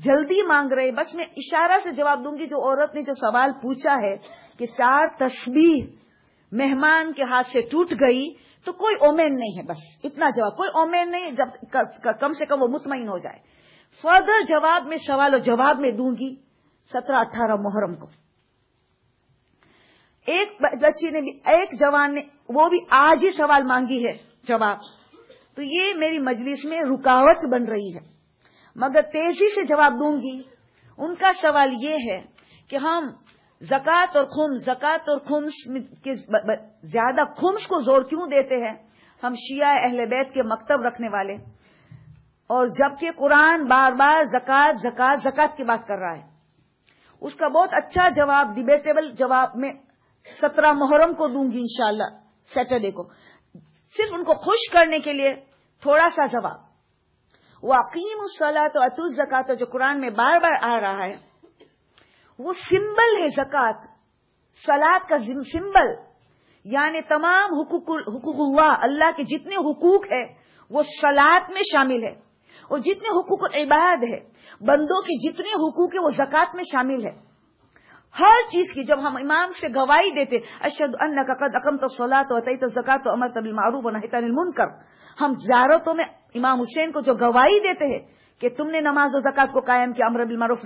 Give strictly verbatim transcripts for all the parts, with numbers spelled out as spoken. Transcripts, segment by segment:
جلدی مانگ رہے. بس میں اشارہ سے جواب دوں گی. جو عورت نے جو سوال پوچھا ہے کہ چار تسبیح مہمان کے ہاتھ سے ٹوٹ گئی تو کوئی اومین نہیں ہے. بس اتنا جواب, کوئی اومین نہیں, جب کم سے کم وہ مطمئن ہو جائے. فردر جواب میں سوال و جواب میں دوں گی سترہ اٹھارہ محرم کو. ایک بچی نے بھی, ایک جوان نے, وہ بھی آج ہی سوال مانگی ہے جواب. تو یہ میری مجلس میں رکاوٹ بن رہی ہے, مگر تیزی سے جواب دوں گی. ان کا سوال یہ ہے کہ ہم زکوٰۃ اور خمس زکوٰۃ اور خمس کے زیادہ خمس کو زور کیوں دیتے ہیں؟ ہم شیعہ اہل بیت کے مکتب رکھنے والے, اور جبکہ قرآن بار بار زکوٰۃ زکوٰۃ زکوٰۃ کی بات کر رہا ہے. اس کا بہت اچھا جواب, ڈیبیٹیبل جواب میں سترہ محرم کو دوں گی انشاءاللہ, سیٹرڈے کو. صرف ان کو خوش کرنے کے لیے تھوڑا سا جواب. وَأَقِیمُوا الصَّلَاةَ وَآتُوا الزَّکَاةَ جو قرآن میں بار بار آ رہا ہے, وہ سمبل ہے. زکوٰۃ صلاۃ کا سمبل, یعنی تمام حقوق حقوق اللہ, اللہ کے جتنے حقوق ہیں وہ صلاۃ میں شامل ہے, اور جتنے حقوق العباد ہے, بندوں کے جتنے حقوق ہیں وہ زکوٰۃ میں شامل ہے. ہر چیز کی جب ہم امام سے گواہی دیتے اشہد انک قد اقمت الصلاۃ واتیت الزکاۃ وامرت بالمعروف ونہیت عن المنکر, ہم زیارتوں میں امام حسین کو جو گواہی دیتے ہیں کہ تم نے نماز و زکوٰۃ کو قائم کیا, امر بالمعروف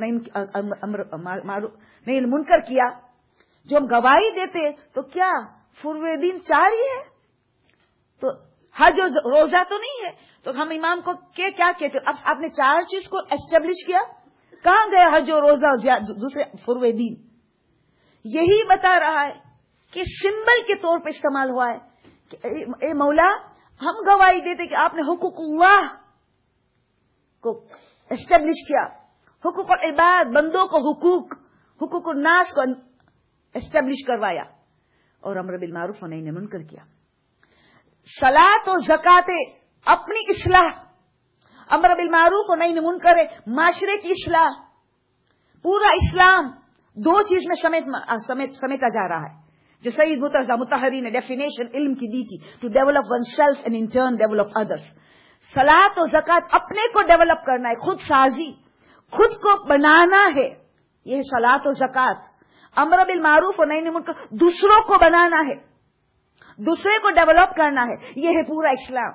نہیں المنکر کیا, جو ہم گواہی دیتے تو کیا فروع دین چار ہی ہے؟ تو حج و روزہ تو نہیں ہے. تو ہم امام کو کہ کیا کہتے, اب آپ نے چار چیز کو اسٹیبلش کیا, کہاں گئے حج و روزہ دوسرے فروع دین؟ یہی بتا رہا ہے کہ سمبل کے طور پہ استعمال ہوا ہے کہ اے مولا, ہم گواہی دیتے کہ آپ نے حقوق اللہ کو اسٹیبلش کیا, حقوق العباد بندوں کو حقوق حقوق الناس کو اسٹیبلش کروایا, اور امر بالمعروف و نہی عن المنکر کیا. صلاۃ و زکوٰۃ اپنی اصلاح, امر بالمعروف و نہی عن المنکر معاشرے کی اصلاح. پورا اسلام دو چیز میں سمیت سمیت سمیٹا جا رہا ہے, جو سید مرتضی مطہری نے ڈیفینیشن علم کی دی تھی, to develop one self and in turn develop others. صلاۃ و زکوٰۃ اپنے کو ڈیولپ کرنا ہے, خود سازی, خود کو بنانا ہے, یہ صلاۃ و زکوٰۃ. امر بالمعروف و نہی عن المنکر دوسروں کو بنانا ہے, دوسرے کو ڈیولپ کرنا ہے, یہ ہے پورا اسلام.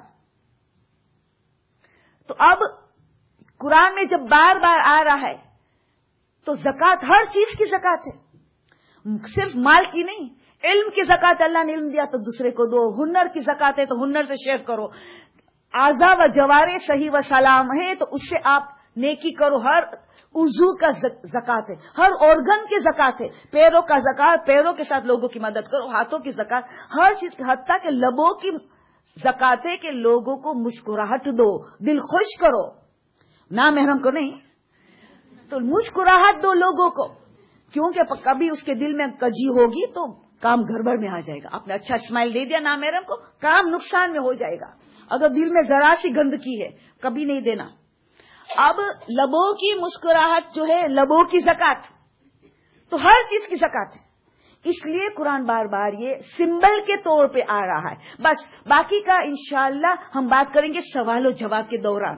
تو اب قرآن میں جب بار بار آ رہا ہے تو زکوٰۃ ہر چیز کی زکوٰۃ ہے, صرف مال کی نہیں. علم کی زکوٰۃ اللہ نے علم دیا تو دوسرے کو دو, ہنر کی زکوٰۃ ہے تو ہنر سے شیئر کرو, اعضاء و جوارے صحیح و سلام ہے تو اس سے آپ نیکی کرو. ہر عضو کا زکوٰۃ ہے, ہر آرگن کی زکوٰۃ ہے, پیروں کا زکوٰۃ, پیروں کے ساتھ لوگوں کی مدد کرو, ہاتھوں کی زکوٰۃ, ہر چیز کی, حتیٰ کہ لبوں کی زکوٰۃ ہے کہ لوگوں کو مسکراہٹ دو, دل خوش کرو, نامحرم کو نہیں, تو مسکراہٹ دو لوگوں کو, کیونکہ کبھی اس کے دل میں کجی ہوگی تو کام گڑبڑ میں آ جائے گا. آپ نے اچھا اسمائل دے دیا نامحرم کو, کام نقصان میں ہو جائے گا. اگر دل میں ذرا سی گندگی ہے کبھی نہیں دینا. اب لبوں کی مسکراہٹ جو ہے, لبوں کی زکوٰۃ, تو ہر چیز کی زکوٰۃ ہے. اس لیے قرآن بار بار یہ سمبل کے طور پہ آ رہا ہے. بس باقی کا انشاءاللہ ہم بات کریں گے سوال و جواب کے دوران.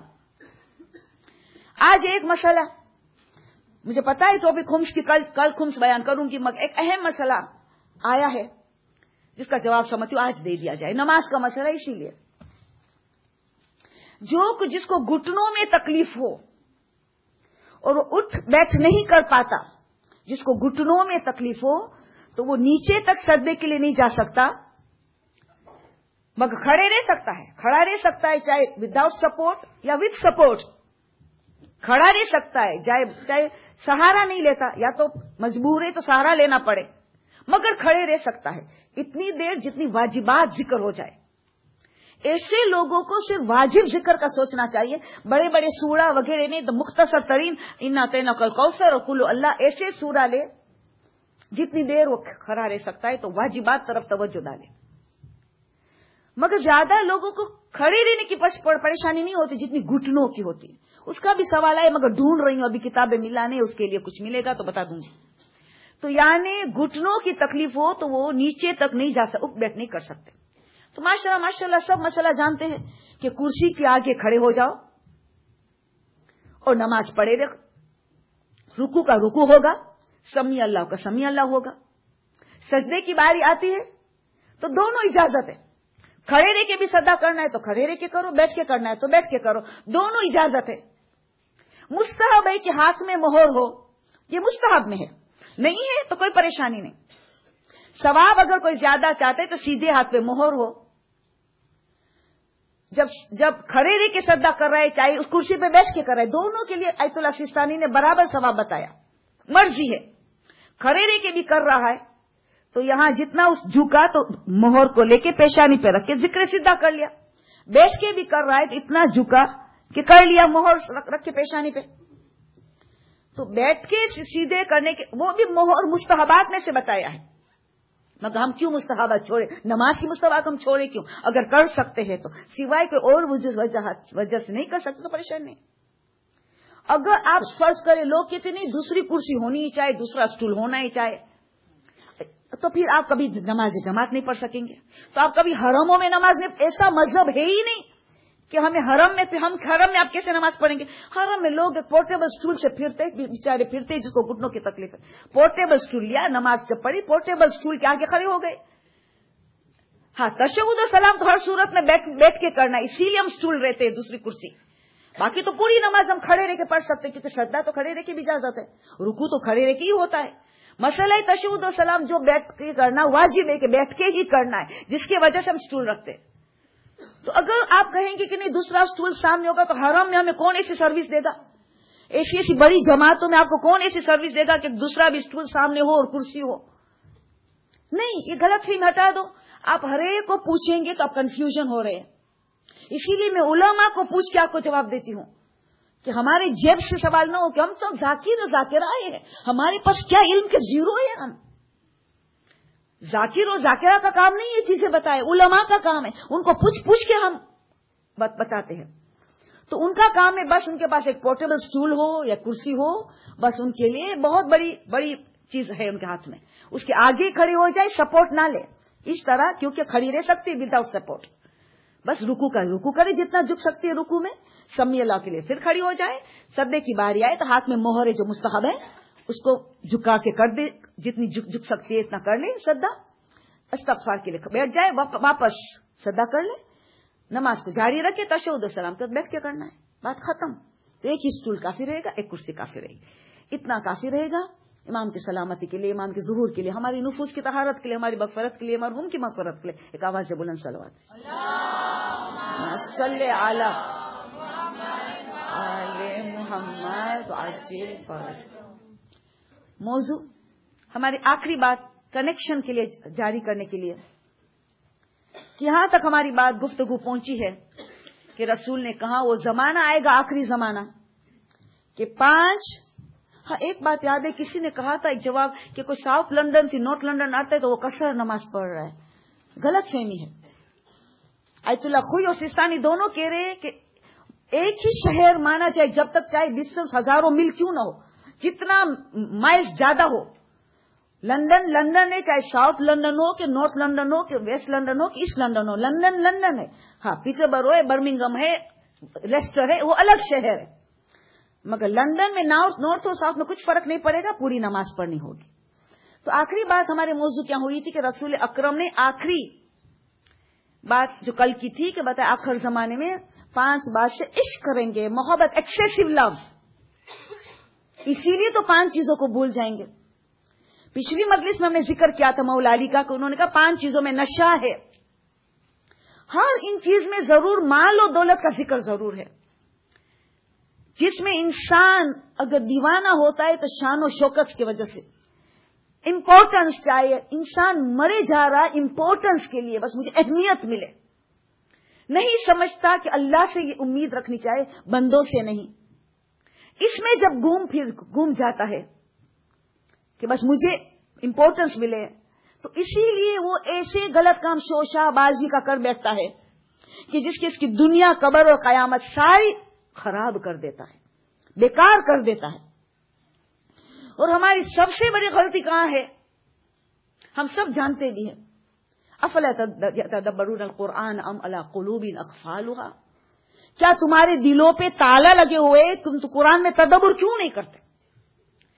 آج ایک مسئلہ, مجھے پتا ہے ٹاپک خمس کی, کل کل خمس بیان کروں گی, مگر ایک اہم مسئلہ آیا ہے جس کا جواب سمجھتی ہوں آج دے دیا جائے. نماز کا مسئلہ. اسی لیے جو جس کو گھٹنوں میں تکلیف ہو اور وہ اٹھ بیٹھ نہیں کر پاتا, جس کو گھٹنوں میں تکلیف ہو تو وہ نیچے تک سجدے کے لیے نہیں جا سکتا, مگر کھڑے رہ سکتا ہے, کھڑا رہ سکتا ہے, چاہے وداؤٹ سپورٹ یا وتھ سپورٹ کھڑا رہ سکتا ہے, چاہے چاہے سہارا نہیں لیتا, یا تو مجبور ہے تو سہارا لینا پڑے, مگر کھڑے رہ سکتا ہے اتنی دیر جتنی واجبات ذکر ہو جائے. ایسے لوگوں کو صرف واجب ذکر کا سوچنا چاہیے, بڑے بڑے سورہ وغیرہ نہیں, تو مختصر ترین انا تینا کل کوثر اور کلو اللہ ایسے سورہ لے جتنی دیر وہ کھڑا رہ سکتا ہے, تو واجبات طرف توجہ ڈالے. مگر زیادہ لوگوں کو کھڑے رہنے کی پریشانی نہیں ہوتی جتنی گھٹنوں کی ہوتی. اس کا بھی سوال ہے, مگر ڈھونڈ رہی ہوں, ابھی کتابیں ملا نہیں, اس کے لیے کچھ ملے گا تو بتا دوں گی. تو یعنی گھٹنوں کی تکلیف ہو تو وہ نیچے تک نہیں جا سکتے, اٹھ بیٹھ نہیں کر سکتے. تو ماشاءاللہ ماشاءاللہ سب مسئلہ جانتے ہیں کہ کرسی کے آگے کھڑے ہو جاؤ اور نماز پڑھے رہو, رکوع کا رکوع ہوگا، سمیع اللہ کا سمیع اللہ ہوگا. سجدے کی باری آتی ہے تو دونوں اجازت ہے. کھڑے رہ کے بھی سجدہ کرنا ہے تو کھڑے رہ کے کرو، بیٹھ کے کرنا ہے تو بیٹھ کے کرو، دونوں اجازت ہے. مستحب ہے کہ ہاتھ میں مہر ہو، یہ مستحب میں ہے. نہیں ہے تو کوئی پریشانی نہیں. ثواب اگر کوئی زیادہ چاہتے ہے تو سیدھے ہاتھ پہ مہر ہو. جب جب کھڑے رہ کے سجدہ کر رہا ہے چاہے اس کرسی پہ بیٹھ کے کر رہا ہے، دونوں کے لیے آیت اللہ سیستانی نے برابر ثواب بتایا. مرضی ہے کھڑے رہ کے بھی کر رہا ہے تو یہاں جتنا اس جھکا تو مہر کو لے کے پیشانی پہ رکھ کے ذکر سیدھا کر لیا. بیٹھ کے بھی کر رہا ہے تو اتنا جھکا کہ کر لیا مہر رکھ کے پیشانی پہ. تو بیٹھ کے سیدھے کرنے کے وہ بھی مہر مستحبات میں سے بتایا ہے. مگر ہم کیوں مستحبات چھوڑے؟ نماز کی مستحبات ہم چھوڑے کیوں؟ اگر کر سکتے ہیں تو سوائے کوئی اور وجہ سے نہیں کر سکتے تو پریشان نہیں. اگر آپ فرض کریں لوگ کہتے نہیں دوسری کرسی ہونی ہی چاہے، دوسرا اسٹول ہونا ہی چاہے، تو پھر آپ کبھی نماز جماعت نہیں پڑھ سکیں گے. تو آپ کبھی حرموں میں نماز نہیں، ایسا مذہب ہے ہی نہیں کہ ہمیں حرم میں ہم حرم میں آپ کیسے نماز پڑھیں گے؟ حرم میں لوگ ایک پورٹیبل اسٹول سے پھرتے بیچارے پھرتے جس کو گھٹنوں کی تکلیف ہے. پورٹیبل اسٹول لیا، نماز جب پڑھی پورٹیبل اسٹول کے آگے کھڑے ہو گئے. ہاں تشہد و سلام تو ہر صورت میں بیٹھ, بیٹھ کے کرنا ہے، اسی لیے ہم اسٹول رہتے ہیں دوسری کرسی. باقی تو پوری نماز ہم کھڑے رہ کے پڑھ سکتے کیونکہ سجدہ تو کھڑے رہ کے بھی اجازت ہے، رکوع تو کھڑے رہ کے ہی ہوتا ہے. مسئلہ تشہد و سلام جو بیٹھ کے کرنا واجب ہے کہ بیٹھ کے ہی کرنا ہے، جس کی وجہ سے ہم اسٹول رکھتے ہیں. تو اگر آپ کہیں گے کہ نہیں دوسرا اسٹول سامنے ہوگا تو حرم میں ہمیں کون ایسی سروس دے گا؟ ایسی ایسی بڑی جماعتوں میں آپ کو کون ایسی سروس دے گا کہ دوسرا بھی اسٹول سامنے ہو اور کرسی ہو؟ نہیں، یہ غلط فہمی ہٹا دو. آپ ہر ایک کو پوچھیں گے تو آپ کنفیوژن ہو رہے ہیں. اسی لیے میں علماء کو پوچھ کے آپ کو جواب دیتی ہوں کہ ہمارے جیب سے سوال نہ ہو کہ ہم تو ذاکر ذاکرہ آئے ہیں، ہمارے پاس کیا علم کے زیرو ہے. ہم ذاکر اور ذاکرہ کا کام نہیں یہ چیزیں بتائے، علماء کا کام ہے. ان کو پوچھ پوچھ کے ہم بتاتے ہیں. تو ان کا کام ہے بس ان کے پاس ایک پورٹیبل سٹول ہو یا کرسی ہو، بس ان کے لیے بہت بڑی بڑی چیز ہے ان کے ہاتھ میں. اس کے آگے کھڑے ہو جائے، سپورٹ نہ لے اس طرح، کیونکہ کھڑی رہ سکتی ہے وداؤٹ سپورٹ. بس رکوع کا رکوع کرے جتنا جھک سکتی ہے رکوع میں، سمیع اللہ کے لیے پھر کھڑی ہو جائے. سجدے کی باری آئے تو ہاتھ میں مہر ہے جو مستحب ہے اس کو جھکا کے کر دے، جتنی جھک سکتی ہے اتنا کر لے سجدہ. استغفار کے لیے بیٹھ جائے، واپس سجدہ کر لے، نماز کو جاری رکھے، تشہد و سلام تک بیٹھ کے کرنا ہے، بات ختم. تو ایک ہی اسٹول کافی رہے گا، ایک کرسی کافی رہے گی، اتنا کافی رہے گا امام کی سلامتی کے لیے، امام کے ظہور کے لیے، ہماری نفوس کی طہارت کے لیے، ہماری مغفرت کے لیے، مرحوم کی مغفرت کے لیے. ایک آواز سے بلند صلوات صلی علی آل محمد عجل فرج. موضوع ہماری آخری بات کنیکشن کے لیے جاری کرنے کے لیے کہ یہاں تک ہماری بات گفتگو پہنچی ہے کہ رسول نے کہا وہ زمانہ آئے گا، آخری زمانہ، کہ پانچ. ہاں ایک بات یاد ہے، کسی نے کہا تھا ایک جواب کہ کوئی ساؤتھ لندن تھی، نارتھ لندن آتا ہے تو وہ قصر نماز پڑھ رہا ہے. غلط فہمی ہے. آیت اللہ خوئی اور سستانی دونوں کہہ رہے ہیں کہ ایک ہی شہر مانا جائے جب تک چاہے ڈسٹینس ہزاروں میل کیوں نہ ہو، جتنا مائلز زیادہ ہو. لندن لندن ہے، چاہے ساؤتھ لندن ہو کہ نارتھ لندن ہو کہ ویسٹ لندن ہو کہ ایسٹ لندن ہو، لندن لندن ہے. ہاں پیٹربرو ہے، برمنگم ہے، لیسٹر ہے، وہ الگ شہر ہے. مگر لندن میں نارتھ اور ساؤتھ میں کچھ فرق نہیں پڑے گا، پوری نماز پڑھنی ہوگی. تو آخری بات ہمارے موضوع کیا ہوئی تھی کہ رسول اکرم نے آخری بات جو کل کی تھی کہ بتایا آخر زمانے میں پانچ بات سے عشق کریں گے، محبت، ایکسیسو لو. اسی لیے تو پانچ چیزوں کو بھول جائیں گے. پچھلی مجلس میں ہم نے ذکر کیا تھا مولا علی کا کہ انہوں نے کہا پانچ چیزوں میں نشہ ہے. ہر ان چیز میں ضرور مال و دولت کا ذکر ضرور ہے، جس میں انسان اگر دیوانہ ہوتا ہے تو شان و شوکت کی وجہ سے امپورٹنس چاہیے. انسان مرے جا رہا امپورٹنس کے لیے، بس مجھے اہمیت ملے. نہیں سمجھتا کہ اللہ سے یہ امید رکھنی چاہیے، بندوں سے نہیں. اس میں جب گھوم پھر گھوم جاتا ہے کہ بس مجھے امپورٹنس ملے، تو اسی لیے وہ ایسے غلط کام شوشہ بازی کا کر بیٹھتا ہے کہ جس کی اس کی دنیا، قبر اور قیامت ساری خراب کر دیتا ہے، بیکار کر دیتا ہے. اور ہماری سب سے بڑی غلطی کہاں ہے؟ ہم سب جانتے بھی ہیں. افلا یتدبرون القرآن ام علی قلوب اقفالها، کیا تمہارے دلوں پہ تالا لگے ہوئے، تم تو قرآن میں تدبر کیوں نہیں کرتے؟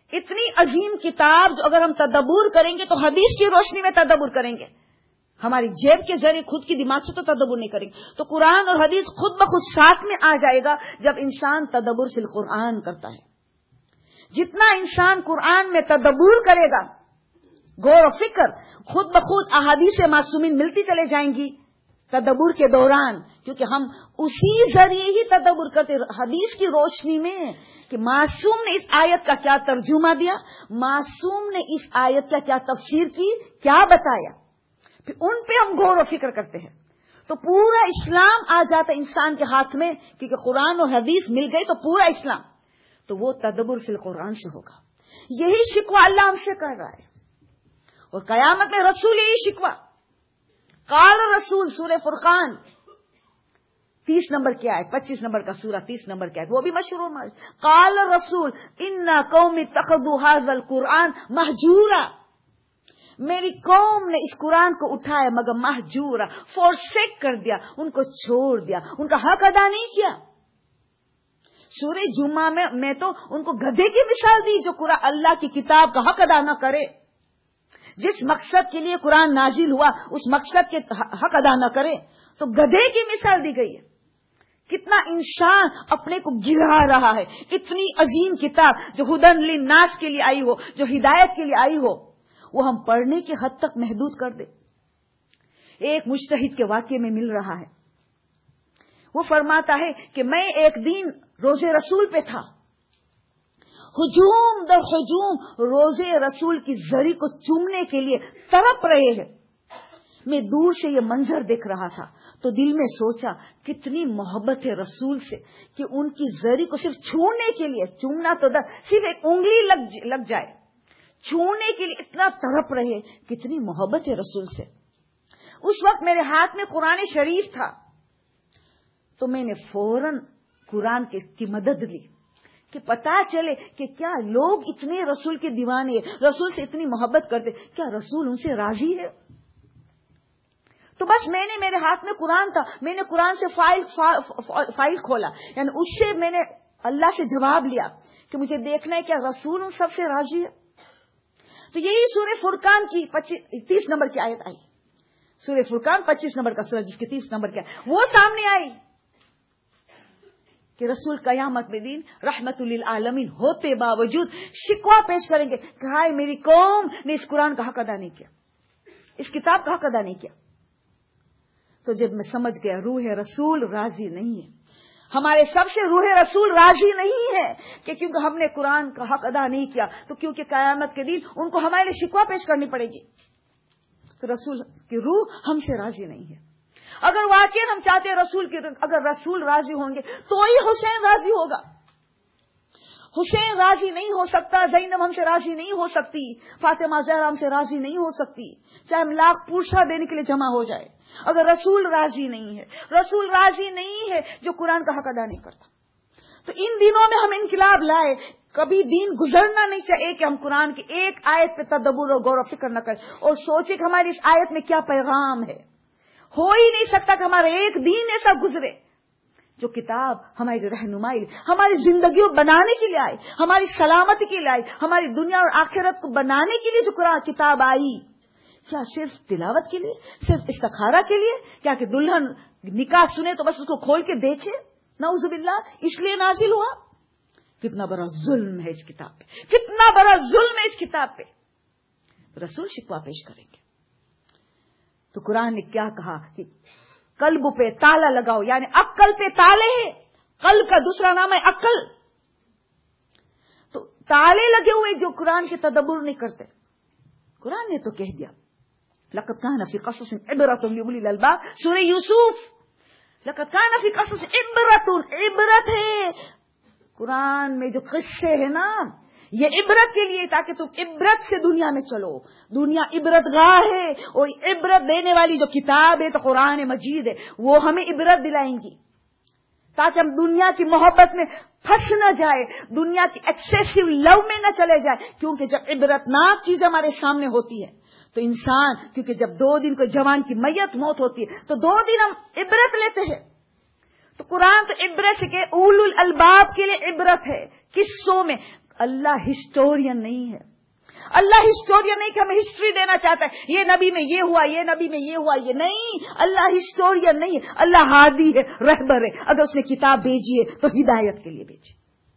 اتنی عظیم کتاب جو اگر ہم تدبر کریں گے تو حدیث کی روشنی میں تدبر کریں گے، ہماری جیب کے ذریعے خود کی دماغ سے تو تدبر نہیں کریں گے، تو قرآن اور حدیث خود بخود ساتھ میں آ جائے گا جب انسان تدبر فی القرآن کرتا ہے۔ جتنا انسان قرآن میں تدبر کرے گا، غور و فکر، خود بخود احادیث معصومین ملتی چلے جائیں گی تدبر کے دوران، کیونکہ ہم اسی ذریعے ہی تدبر کرتے، حدیث کی روشنی میں کہ معصوم نے اس آیت کا کیا ترجمہ دیا، معصوم نے اس آیت کا کیا تفسیر کی، کیا بتایا، پھر ان پہ ہم غور و فکر کرتے ہیں، تو پورا اسلام آ جاتا انسان کے ہاتھ میں، کیونکہ قرآن اور حدیث مل گئی تو پورا اسلام، تو وہ تدبر فی القرآن سے ہوگا۔ یہی شکوہ اللہ ہم سے کر رہا ہے، اور قیامت میں رسول یہی شکوہ، قال رسول، سورہ فرقان تیس نمبر کی آیت، پچیس نمبر کا سورہ تیس نمبر کی آیت، وہ بھی مشہور ہے، قال رسول انا قوم اتخذوا هذا القرآن مہجورا، میری قوم نے اس قرآن کو اٹھایا مگر مہجورا، فورسیک کر دیا، ان کو چھوڑ دیا، ان کا حق ادا نہیں کیا۔ سورہ جمعہ میں میں تو ان کو گدھے کی مثال دی جو قرآن اللہ کی کتاب کا حق ادا نہ کرے، جس مقصد کے لیے قرآن نازل ہوا اس مقصد کے حق ادا نہ کرے، تو گدھے کی مثال دی گئی ہے۔ کتنا انسان اپنے کو گرا رہا ہے، اتنی عظیم کتاب جو ہدن للناس کے لیے آئی ہو، جو ہدایت کے لیے آئی ہو، وہ ہم پڑھنے کی حد تک محدود کر دیں۔ ایک مجتہد کے واقعے میں مل رہا ہے، وہ فرماتا ہے کہ میں ایک دن روزے رسول پہ تھا، ہجوم در ہجوم روزے رسول کی زری کو چومنے کے لیے تڑپ رہے ہیں، میں دور سے یہ منظر دیکھ رہا تھا تو دل میں سوچا کتنی محبت ہے رسول سے کہ ان کی زری کو صرف چھونے کے لیے، چومنا تو در صرف ایک انگلی لگ لگ جائے، چھونے کے لیے اتنا تڑپ رہے، کتنی محبت ہے رسول سے۔ اس وقت میرے ہاتھ میں قرآن شریف تھا تو میں نے فوراً قرآن کی مدد لی کہ پتا چلے کہ کیا لوگ اتنے رسول کے دیوانے ہیں، رسول سے اتنی محبت کرتے، کیا رسول ان سے راضی ہے؟ تو بس میں نے، میرے ہاتھ میں قرآن تھا، میں نے قرآن سے فائل فائل کھولا، یعنی اس سے میں نے اللہ سے جواب لیا کہ مجھے دیکھنا ہے کیا رسول ان سب سے راضی ہے۔ تو یہی سورہ فرقان کی تیس نمبر کی آیت آئی، سورہ فرقان پچیس نمبر کا سورہ جس کی تیس نمبر کی آیت وہ سامنے آئی کہ رسول قیامت میں دن رحمت للعالمین ہوتے باوجود شکوہ پیش کریں گے کہ ہائے میری قوم نے اس قرآن کا حق ادا نہیں کیا، اس کتاب کا حق ادا نہیں کیا۔ تو جب میں سمجھ گیا روح رسول راضی نہیں ہے، ہمارے سب سے روح رسول راضی نہیں ہے کہ کیونکہ ہم نے قرآن کا حق ادا نہیں کیا، تو کیونکہ قیامت کے دن ان کو ہمارے لیے شکوہ پیش کرنی پڑے گی، تو رسول کی روح ہم سے راضی نہیں ہے۔ اگر واقعی ہم چاہتے ہیں رسول کی، اگر رسول راضی ہوں گے تو ہی حسین راضی ہوگا، حسین راضی نہیں ہو سکتا، زینب ہم سے راضی نہیں ہو سکتی، فاطمہ زہرا ہم سے راضی نہیں ہو سکتی، چاہے ہم لاکھ پورسا دینے کے لیے جمع ہو جائے، اگر رسول راضی نہیں ہے، رسول راضی نہیں ہے جو قرآن کا حق ادا نہیں کرتا۔ تو ان دنوں میں ہم انقلاب لائے، کبھی دن گزرنا نہیں چاہیے کہ ہم قرآن کی ایک آیت پہ تدبر اور غور و فکر نہ کریں اور سوچیں کہ ہماری اس آیت میں کیا پیغام ہے۔ ہو ہی نہیں سکتا کہ ہمارا ایک دن ایسا گزرے جو کتاب ہماری رہنمائی، ہماری زندگیوں بنانے کے لیے آئی، ہماری سلامتی کے لیے آئی، ہماری دنیا اور آخرت کو بنانے کے لیے جو قرآن کتاب آئی، کیا صرف تلاوت کے لیے، صرف استخارہ کے لیے، کیا کہ دلہن نکاح سنے تو بس اس کو کھول کے دیکھے، نعوذ باللہ اس لیے نازل ہوا؟ کتنا بڑا ظلم ہے اس کتاب پہ، کتنا بڑا ظلم ہے اس کتاب پہ، رسول شکوہ پیش کریں گے۔ تو قرآن نے کیا کہا کہ قلب پہ تالا لگاؤ، یعنی عقل پہ تالے ہیں، قلب کا دوسرا نام ہے عقل، تو تالے لگے ہوئے جو قرآن کے تدبر نہیں کرتے۔ قرآن نے تو کہہ دیا لقد كان في قصص عبرة لأولي الألباب، سورہ یوسف، لقد كان في قصص عبرة، عبرت ہے قرآن میں جو قصے ہیں نا، یہ عبرت کے لیے تاکہ تم عبرت سے دنیا میں چلو، دنیا عبرت گاہ ہے، اور عبرت دینے والی جو کتاب ہے تو قرآن مجید ہے، وہ ہمیں عبرت دلائیں گی تاکہ ہم دنیا کی محبت میں پھنس نہ جائے، دنیا کی ایکسیسو لو میں نہ چلے جائے، کیونکہ جب عبرتناک چیز ہمارے سامنے ہوتی ہے تو انسان، کیونکہ جب دو دن کو جوان کی میت موت ہوتی ہے تو دو دن ہم عبرت لیتے ہیں، تو قرآن تو عبرت سے کہ اولو الالباب کے لیے عبرت ہے، قصوں میں اللہ ہسٹورین نہیں ہے. اللہ ہسٹورین نہیں کہ ہمیں ہسٹری دینا چاہتا ہے, یہ نبی میں یہ ہوا, یہ نبی میں یہ ہوا, یہ نہیں. اللہ ہسٹورین نہیں ہے, اللہ ہادی ہے, رہبر ہے. اگر اس نے کتاب بھیجی ہے تو ہدایت کے لیے بھیجی.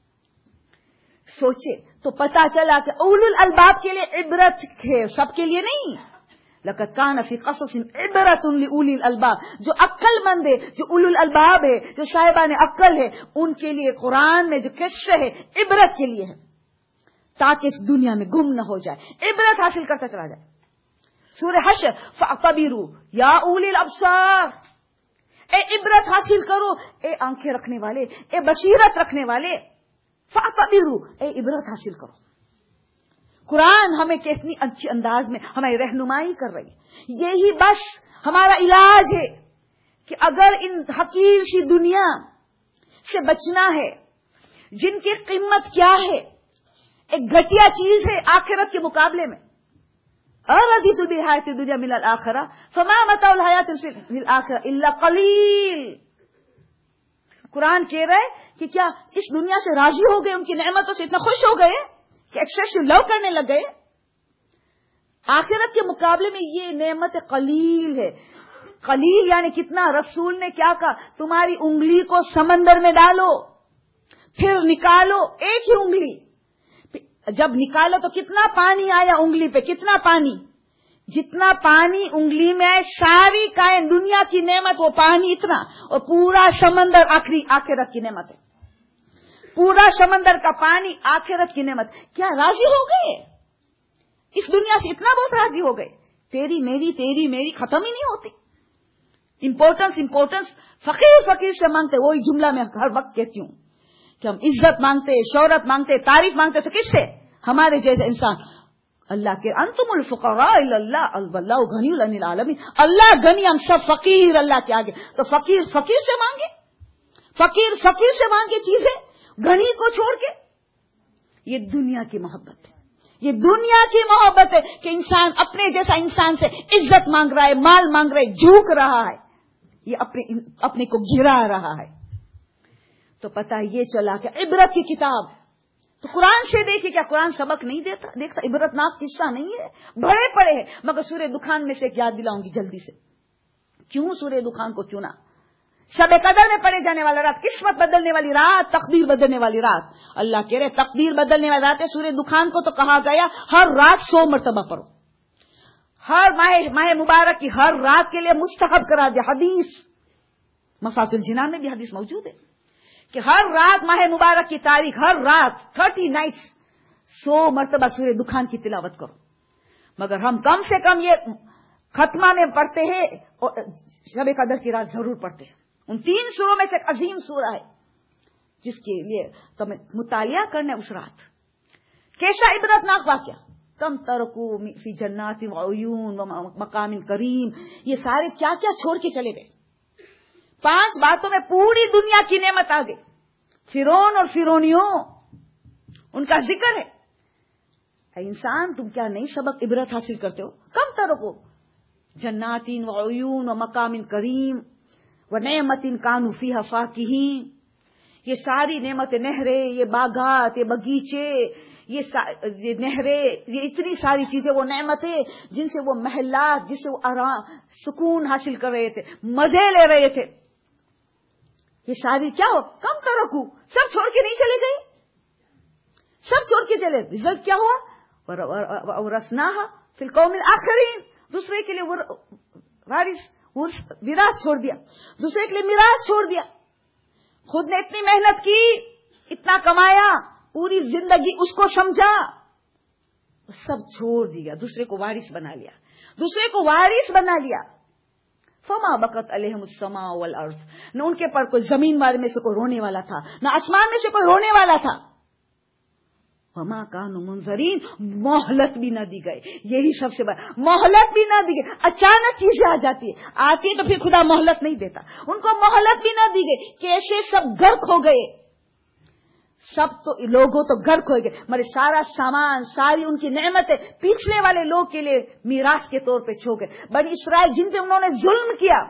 سوچے تو پتا چلا کہ اولو الالباب کے لیے عبرت ہے, سب کے لیے نہیں. لقد کان فی قصصہم عبرۃ لاولی الالباب, جو عقل مند ہے, جو اولو الالباب ہے, جو صاحبان عقل ہے, ان کے لیے قرآن میں جو قصے ہے عبرت کے لیے ہے, تاکہ اس دنیا میں گم نہ ہو جائے, عبرت حاصل کرتا چلا جائے. سورہ حشر فاعتبروا یا اولی الابصار, اے عبرت حاصل کرو, اے آنکھیں رکھنے والے, اے بصیرت رکھنے والے, فاعتبروا, اے عبرت حاصل کرو. قرآن ہمیں کتنی اچھی انداز میں ہماری رہنمائی کر رہی ہے. یہی بس ہمارا علاج ہے کہ اگر ان حقیر سی دنیا سے بچنا ہے, جن کی قیمت کیا ہے, ایک گھٹیا چیز ہے آخرت کے مقابلے میں. اَرَضِيتُ بِالْحَيَاةِ الدُّنْيَا مِنَ الْآخِرَةِ فَمَا مَتَاعُ الْحَيَاةِ الْآخِرَةِ إِلَّا قَلِيلٌ. قرآن کہہ رہا ہے کہ کیا اس دنیا سے راضی ہو گئے, ان کی نعمتوں سے اتنا خوش ہو گئے کہ ایکسیسو لو کرنے لگ گئے. آخرت کے مقابلے میں یہ نعمت قلیل ہے. قلیل یعنی کتنا؟ رسول نے کیا کہا, تمہاری انگلی کو سمندر میں ڈالو, پھر نکالو ایک ہی انگلی, جب نکالو تو کتنا پانی آیا انگلی پہ, کتنا پانی, جتنا پانی انگلی میں آئے ساری کائن دنیا کی نعمت وہ پانی اتنا, اور پورا سمندر آخری آخرت کی نعمت ہے. پورا سمندر کا پانی آخرت کی نعمت. کیا راضی ہو گئے اس دنیا سے؟ اتنا بہت راضی ہو گئے. تیری میری تیری میری ختم ہی نہیں ہوتی. امپورٹنس امپورٹنس فقیر فقیر سے مانگتے. وہی جملہ میں ہر وقت کہتی ہوں کہ ہم عزت مانگتے, شہرت مانگتے, تعریف مانگتے, تو کس سے؟ ہمارے جیسے انسان. اللہ کے انتم الفقراء الی اللہ واللہ غنی عن العالمین. اللہ غنی, ہم سب فقیر اللہ کے آگے. تو فقیر فقیر سے مانگے, فقیر فقیر سے مانگے چیزیں غنی کو چھوڑ کے. یہ دنیا کی محبت ہے, یہ دنیا کی محبت ہے کہ انسان اپنے جیسا انسان سے عزت مانگ رہا ہے, مال مانگ رہا ہے, جھوک رہا ہے, یہ اپنے اپنے کو گرا رہا ہے. تو پتہ یہ چلا کہ عبرت کی کتاب. تو قرآن سے دیکھیے, کیا قرآن سبق نہیں دیتا دیکھتا؟ عبرت ناک قصہ نہیں ہے, بڑے پڑے ہیں. مگر سورہ دخان میں سے ایک یاد دلاؤں گی جلدی سے. کیوں سورہ دخان کو چنا؟ شب قدر میں پڑھے جانے والا رات, قسمت بدلنے والی رات, تقدیر بدلنے والی رات. اللہ کہہ رہے تقدیر بدلنے والی رات ہے. سورہ دخان کو تو کہا گیا ہر رات سو مرتبہ پڑھو. ہر ماہ ماہ مبارک کی ہر رات کے لیے مستحب کرا دیا. حدیث مفاتح الجنان میں بھی حدیث موجود ہے کہ ہر رات ماہ مبارک کی تاریخ, ہر رات تھرٹی نائٹس سو مرتبہ سورہ دخان کی تلاوت کرو. مگر ہم کم سے کم یہ ختمہ میں پڑھتے ہیں اور شب قدر کی رات ضرور پڑھتے ہیں. ان تین سوروں میں سے ایک عظیم سورہ ہے جس کے لیے تمہیں مطالعہ کرنا اس رات. کیسا عبرت ناک واقعہ. کم ترکو فی جنات وعیون ومقام کریم, یہ سارے کیا کیا چھوڑ کے چلے گئے. پانچ باتوں میں پوری دنیا کی نعمت آ گئی. فرعون اور فرعونیوں ان کا ذکر ہے. اے انسان تم کیا نئی سبق عبرت حاصل کرتے ہو؟ کم ترکو جنات وعیون ومقام کریم ونعمت کانوا فیہا فاکہین. یہ ساری نعمتیں, نہریں, یہ باغات, یہ باغیچے, یہ, یہ نہریں, یہ اتنی ساری چیزیں, وہ نعمتیں جن سے وہ محلات, جس سے وہ آرام سکون حاصل کر رہے تھے, مزے لے رہے تھے, یہ ساری کیا ہو؟ کم ترکو, سب چھوڑ کے نہیں چلے گئے, سب چھوڑ کے چلے. رزلٹ کیا ہوا؟ وَأَوْرَثْنَاهَا فِي الْقَوْمِ الْآخَرِينَ. دوسرے کے لیے وارث میراث چھوڑ دیا, دوسرے کے لیے میراث چھوڑ دیا. خود نے اتنی محنت کی, اتنا کمایا, پوری زندگی اس کو سمجھا, سب چھوڑ دیا, دوسرے کو وارث بنا لیا, دوسرے کو وارث بنا لیا. فما بقت علیہم السماء والارض. نہ ان کے پر کوئی زمین والے میں سے کوئی رونے والا تھا, نہ آسمان میں سے کوئی رونے والا تھا. وما کانوا منظرین, مہلت بھی نہ دی گئی. یہی سب سے بڑا, مہلت بھی نہ دی گئی. اچانک چیزیں آ جاتی ہے, آتی ہے تو پھر خدا مہلت نہیں دیتا. ان کو مہلت بھی نہ دی گئی. کیسے سب غرق ہو گئے, سب تو لوگوں تو غرق ہو گئے. مگر سارا سامان, ساری ان کی نعمتیں پچھلے والے لوگ کے لیے میراث کے طور پہ چھوڑ گئے. بنی اسرائیل جن پہ انہوں نے ظلم کیا,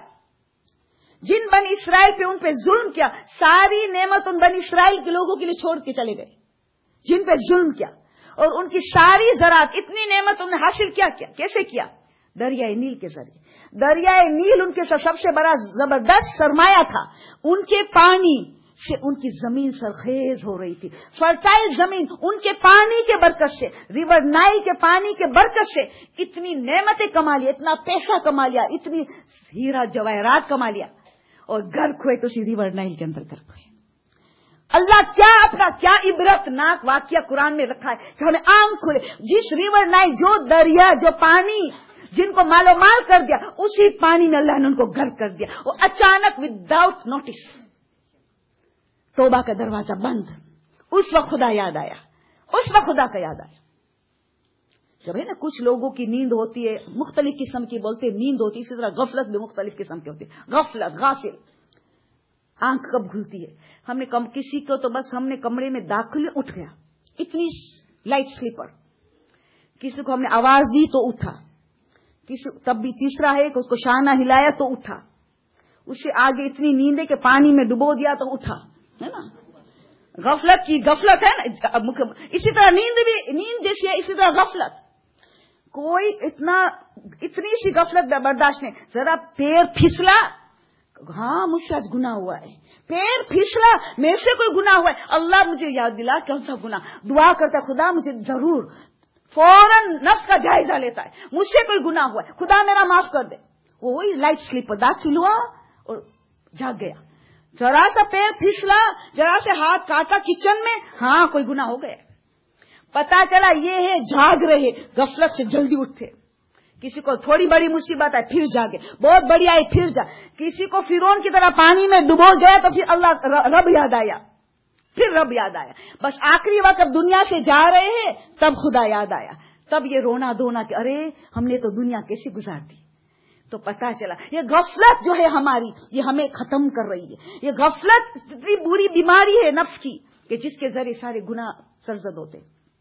جن بنی اسرائیل پہ ان پہ ظلم کیا, ساری نعمت ان بنی اسرائیل کے لوگوں کے لیے چھوڑ کے چلے گئے. جن پہ ظلم کیا، اور ان کی ساری زراعت، اتنی نعمت انہوں نے حاصل کیا کیا کیسے کیا؟ دریائے نیل کے ذریعے۔ دریائے نیل ان کے سب سے بڑا زبردست سرمایہ تھا، ان کے پانی سے ان کی زمین سرخیز ہو رہی تھی، فرٹائل زمین ان کے پانی کے برکت سے، ریور نائل کے پانی کے برکت سے اتنی نعمتیں کما لیا، اتنا پیسہ کما لیا، اتنی ہیرا جواہرات کما لیا، اور گھر کھوئے تو اسی ریور نائل کے اندر گھر کھوئے۔ اللہ کیا اپنا کیا عبرت ناک واقعہ قرآن میں رکھا ہے کہ ہمیں آنکھ کھلے، جس ریور نائل، جو دریا، جو پانی جن کو مالو مال کر دیا، اسی پانی میں اللہ نے ان کو غرق کر دیا، وہ اچانک وداؤٹ نوٹس، توبہ کا دروازہ بند۔ اس وقت خدا یاد آیا، اس وقت خدا کا یاد آیا۔ جب ہے نا کچھ لوگوں کی نیند ہوتی ہے، مختلف قسم کی بولتے نیند ہوتی ہے، اسی طرح غفلت بھی مختلف قسم کی ہوتی ہے۔ غفلت، غافل، آنکھ کب کھلتی ہے؟ ہم نے کم کسی کو تو بس ہم نے کمرے میں داخل اٹھ گیا، اتنی لائٹ سلیپر، کسی کو ہم نے آواز دی تو اٹھا، کسی تب بھی تیسرا ہے کہ اس کو شانہ ہلایا تو اٹھا، اس سے آگے اتنی نیند ہے کہ پانی میں ڈبو دیا تو اٹھا، ہے نا؟ غفلت کی غفلت ہے نا۔ اسی طرح نیند بھی نیند جیسی ہے، اسی طرح غفلت۔ کوئی اتنا اتنی سی غفلت برداشت نہیں، ذرا پیر پھسلا، ہاں مجھ سے آج گناہ ہوا ہے، پیر پھسلا میرے سے کوئی گناہ ہوا ہے، اللہ مجھے یاد دلا کون سا گناہ، دعا کرتا ہے خدا مجھے ضرور، فوراً نفس کا جائزہ لیتا ہے، مجھ سے کوئی گناہ ہوا ہے خدا میرا معاف کر دے، وہ وہی لائٹ سلیپر داخل ہوا اور جاگ گیا۔ ذرا سا پیر پھسلا، ذرا سے ہاتھ کاٹا کچن میں، ہاں کوئی گناہ ہو گیا، پتا چلا یہ ہے جاگ رہے، غفلت سے جلدی اٹھتے۔ کسی کو تھوڑی بڑی مصیبت آئے پھر جاگے، بہت بڑی آئی پھر جا، کسی کو فرعون کی طرح پانی میں ڈبو گیا تو پھر اللہ رب یاد آیا، پھر رب یاد آیا، بس آخری وقت اب دنیا سے جا رہے ہیں تب خدا یاد آیا، تب یہ رونا دھونا کہ ارے ہم نے تو دنیا کیسی گزار دی۔ تو پتا چلا یہ غفلت جو ہے ہماری، یہ ہمیں ختم کر رہی ہے، یہ غفلت اتنی بری بیماری ہے نفس کی کہ جس کے ذریعے سارے گناہ سرزد ہوتے۔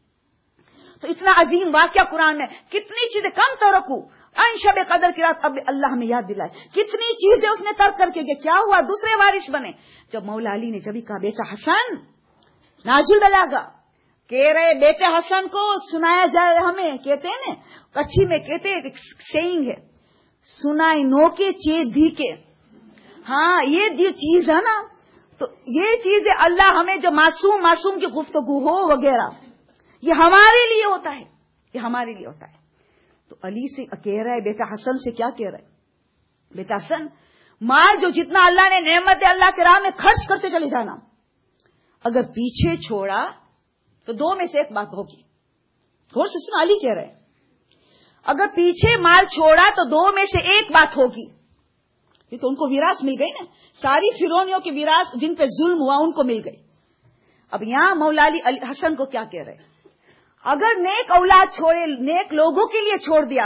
تو اتنا عظیم واقعہ قرآن میں، کتنی چیزیں کم ترکو، ان شب قدر کی رات اب اللہ ہمیں یاد دلائے، کتنی چیزیں اس نے ترک کر کے گیا، کیا ہوا دوسرے وارث بنے۔ جب مولا علی نے جبھی کہا بیٹا حسن، نازل بلاغا کہہ رہے بیٹے حسن کو سنایا جائے، ہمیں کہتے ہیں نا کچھی میں کہتے ہیں سیئنگ ہے، سنائے نو کے چے دی کے، ہاں یہ جو چیز ہے نا، تو یہ چیز ہے اللہ ہمیں جو معصوم معصوم کی گفتگو ہو وغیرہ، یہ ہمارے لیے ہوتا ہے، یہ ہمارے لیے ہوتا ہے۔ تو علی سے کہہ رہا ہے بیٹا حسن سے، کیا کہہ رہا ہے بیٹا حسن، مال جو جتنا اللہ نے نعمت اللہ کے راہ میں خرچ کرتے چلے جانا، اگر پیچھے چھوڑا تو دو میں سے ایک بات ہوگی، غور سے سنو علی کہہ رہے ہیں، اگر پیچھے مال چھوڑا تو دو میں سے ایک بات ہوگی، یہ تو ان کو وراثت مل گئی نا، ساری فرعونیوں کی وراثت جن پہ ظلم ہوا ان کو مل گئی۔ اب یہاں مولا علی حسن کو کیا کہہ رہے ہیں، اگر نیک اولاد چھوڑے، نیک لوگوں کے لیے چھوڑ دیا،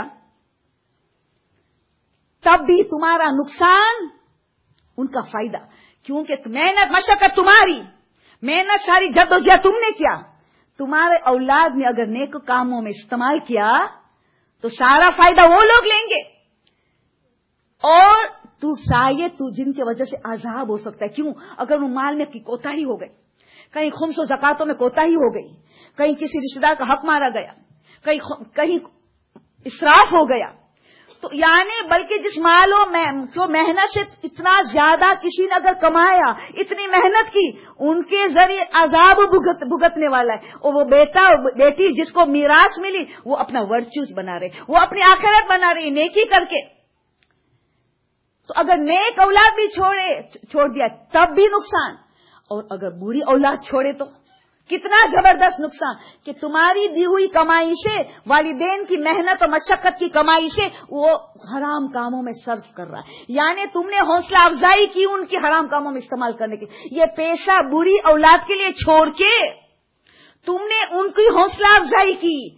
تب بھی تمہارا نقصان ان کا فائدہ، کیونکہ محنت مشقت تمہاری، محنت ساری جدوجہد تم نے کیا، تمہارے اولاد نے اگر نیک کاموں میں استعمال کیا تو سارا فائدہ وہ لوگ لیں گے، اور تو سایہ تو جن کی وجہ سے عذاب ہو سکتا ہے، کیوں؟ اگر وہ مال میں کی کوتاہی ہو گئی، کہیں خمس و زکاتوں میں کوتاہی ہو گئی، کہیں کسی رشتہ دار کا حق مارا گیا، کہیں کہیں اسراف ہو گیا، تو یعنی بلکہ جس مالوں میں جو محنت سے اتنا زیادہ کسی نے اگر کمایا، اتنی محنت کی، ان کے ذریعے عذاب بھگت بھگتنے والا ہے، اور وہ بیٹا اور بیٹی جس کو میراث ملی وہ اپنا ورچوز بنا رہے، وہ اپنی آخرت بنا رہی نیکی کر کے۔ تو اگر نیک اولاد بھی چھوڑے چھوڑ دیا تب بھی نقصان، اور اگر بری اولاد چھوڑے تو کتنا زبردست نقصان کہ تمہاری دی ہوئی کمائی سے، والدین کی محنت اور مشقت کی کمائی سے وہ حرام کاموں میں صرف کر رہا ہے، یعنی تم نے حوصلہ افزائی کی ان کی حرام کاموں میں استعمال کرنے کی، یہ پیسہ بری اولاد کے لیے چھوڑ کے تم نے ان کی حوصلہ افزائی کی،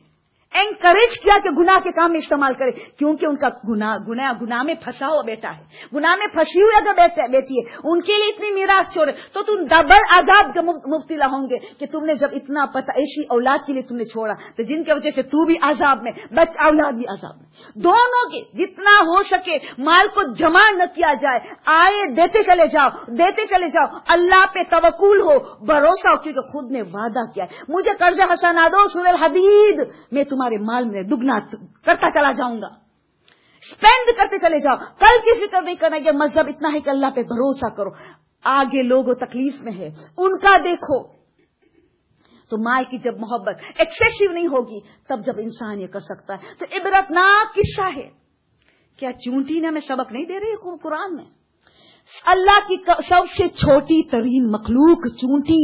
एनकरेज किया कि गुनाह के काम में इस्तेमाल करे, क्योंकि उनका गुनाह गुनाह गुनाह में फंसा हुआ बेटा है, गुनाह में फंसी हुई अगर बेटा बेटी है, उनके लिए इतनी मीरास छोड़े तो तुम डबल आजाब के मुब्तला होंगे कि तुमने जब इतना पता ऐसी औलाद के लिए तुमने छोड़ा, तो जिनकी वजह से तू भी आजाब में, बच औलाद भी आजाब में। दोनों के जितना हो सके माल को जमा न किया जाए, आए देते चले जाओ, देते चले जाओ, अल्लाह पे तवक्कुल हो, भरोसा हो, क्योंकि खुद ने वादा किया है, मुझे कर्जा हसना दो सूरह हदीद, मैं तुम्हारे माल में दुगना करता चला जाऊंगा, स्पेंड करते चले जाओ, कल की फिक्र नहीं करना। ये मजहब इतना है कि अल्लाह पे भरोसा करो। आगे लोग तकलीफ में है, उनका देखो। तो माल की जब मोहब्बत एक्सेसिव नहीं होगी, तब जब इंसान ये कर सकता है। तो इबरतनाक किस्सा है। क्या चूंटी ने हमें सबक नहीं दे रही है कुरान में? अल्लाह की सबसे छोटी तरीन मखलूक चूंटी,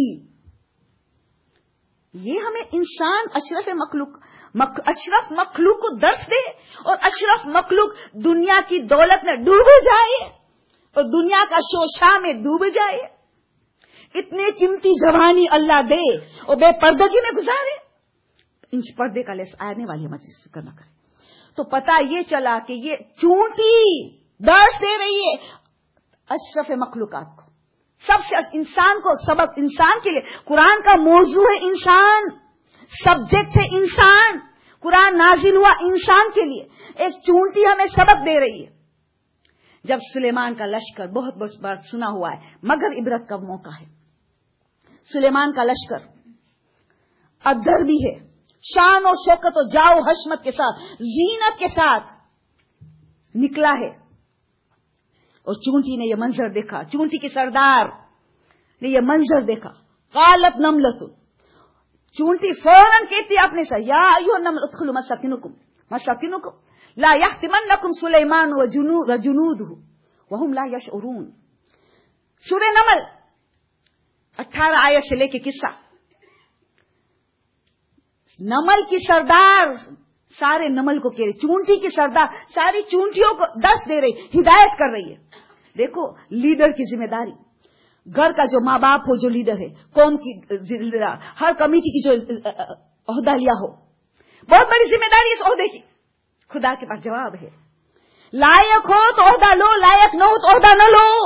ये हमें इंसान अशरफ मखलूक मक, अशरफ मखलूक को दर्श दे, और अशरफ मखलूक दुनिया की दौलत में डूब जाए और दुनिया का शोशा में डूब जाए। इतने कीमती जवानी अल्लाह दे और बेपर्दगी में गुजारे। इन पर्दे का लेस आने वाली मजलिस फिक्र न करे। तो पता ये चला कि ये चूंटी दर्श दे रही है अशरफ मखलूकात को, सबसे इंसान को सबक। इंसान के लिए कुरान का मौजू है इंसान, सब्जेक्ट है इंसान, कुरान नाजिल हुआ इंसान के लिए। एक चूंटी हमें सबक दे रही है। जब सुलेमान का लश्कर, बहुत बहुत बार सुना हुआ है, मगर इबरत का मौका है। सुलेमान का लश्कर अदर भी है, शान और शौकत और जाओ हशमत के साथ, जीनत के साथ निकला है। और चूंटी ने यह मंजर देखा, चूंटी के सरदार ने यह मंजर देखा। कालत नमलतु, चूंटी फौरन कहती अपने से, या अय्युहन नमल उदखुलू मसाकिनुकुम मसाकिनुकुम ला यहतिमन्नकुम सुलेमान व जुनूदुहु वहुम ला यशउरून। सूरह नमल अठारह आयत से लेके किस्सा। नमल की सरदार सारे नमल को कह रही, चूंटी की सरदार सारी चूंटियों को दर्श दे रही, हिदायत कर रही है। देखो लीडर की जिम्मेदारी, घर का जो माँ बाप हो, जो लीडर है, कौम की जिम्मेदार, हर कमेटी की जो ओहदा लिया हो, बहुत बड़ी जिम्मेदारी इस ओहदे की। खुदा के पास जवाब है। लायक हो तो ओहदा लो, लायक न हो तो ओहदा न लो।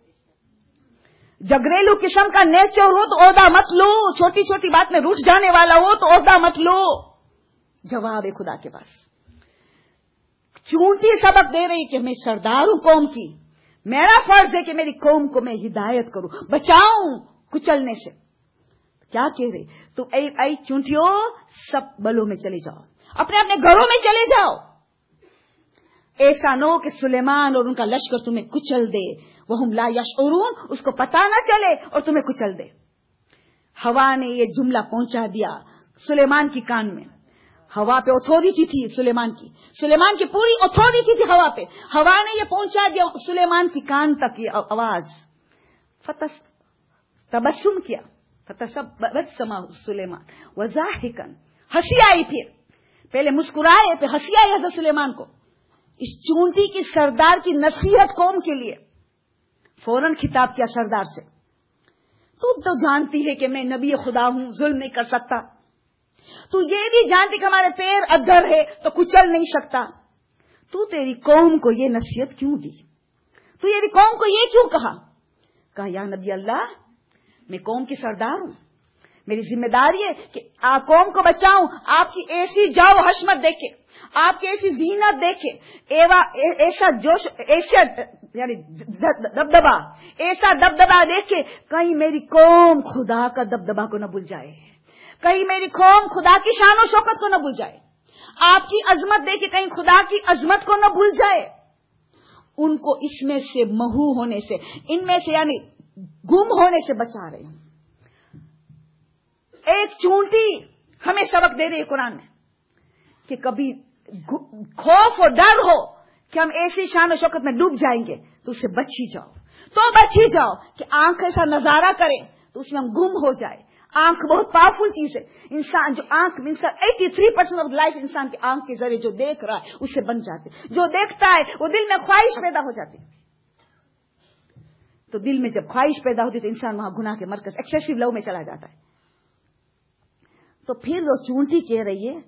जगरेलू किस्म का नेचर हो तो ओहदा मत लो, छोटी छोटी बात में रूठ जाने वाला हो तो ओहदा मत लो। जवाब है खुदा के पास। चूंटी सबक दे रही कि मैं सरदार हूं कौम की, मेरा फर्ज है कि मेरी कौम को मैं हिदायत करूं, बचाऊं कुचलने से। क्या कह रही? तो ऐ ऐ चूंटियों, सब बलों में चले जाओ, अपने अपने घरों में चले जाओ। ऐसा न हो कि सुलेमान और उनका लश्कर तुम्हें कुचल दे, वहुम ला यशउरून, उसको पता ना चले और तुम्हें कुचल दे। हवा ने यह जुमला पहुंचा दिया सुलेमान की कान में। हवा पे अथॉरिटी थी सुलेमान की, सुलेमान की पूरी अथॉरिटी थी हवा पे। हवा ने यह पहुंचा दिया सुलेमान की कान तक ये आवाज। फतस तबस्सुम किया, फतसबसमा सुलेमान वजाहिकन, हंसी आई। फिर पहले मुस्कुराए, फिर हंसी आई हजरत सुलेमान को। इस चूंटी की सरदार की नसीहत कौम के लिए। फौरन खिताब किया सरदार से, तू तो जानती है कि मैं नबी खुदा हूं, जुल्म नहीं कर सकता। तू ये भी जानती कि हमारे पैर अधर है तो कुचल नहीं सकता। तू तेरी कौम को ये नसीहत क्यों दी? तू तेरी कौम को ये क्यों कहा? कहा, या नबी अल्लाह, मैं कौम की सरदार हूं, मेरी जिम्मेदारी है कि आ कौम को बचाऊं। आपकी ऐसी जाओ हशमत देखे, आपकी ऐसी जीनत देखे, एवा ऐसा जोश, ऐसा यानी दबदबा, ऐसा दबदबा देखे, कहीं मेरी कौम खुदा का दबदबा को न भूल जाए, कहीं मेरी कौम खुदा की शान और शौकत को न भूल जाए। आपकी अजमत देखे, कहीं खुदा की अजमत को न भूल जाए। उनको इसमें से महू होने से, इनमें से यानी गुम होने से बचा रहे हैं। एक चूंटी हमें सबक दे रही है कुरान में कि कभी खौफ और डर हो कि हम ऐसी शान और शौकत में डूब जाएंगे, तो उससे बच ही जाओ। तो बच ही जाओ कि आंख ऐसा नजारा करे तो उसमें हम गुम हो जाए। आंख बहुत पावरफुल चीज है। इंसान जो आंख इंसान तिरासी परसेंट ऑफ लाइफ इंसान की आंख के जरिए जो देख रहा है उससे बन जाते। जो देखता है वो दिल में ख्वाहिश पैदा हो जाती है। तो दिल में जब ख्वाहिश पैदा होती है तो इंसान वहां गुनाह के मरकज एक्सेसिव लव में चला जाता है। तो फिर वो चूंटी कह रही है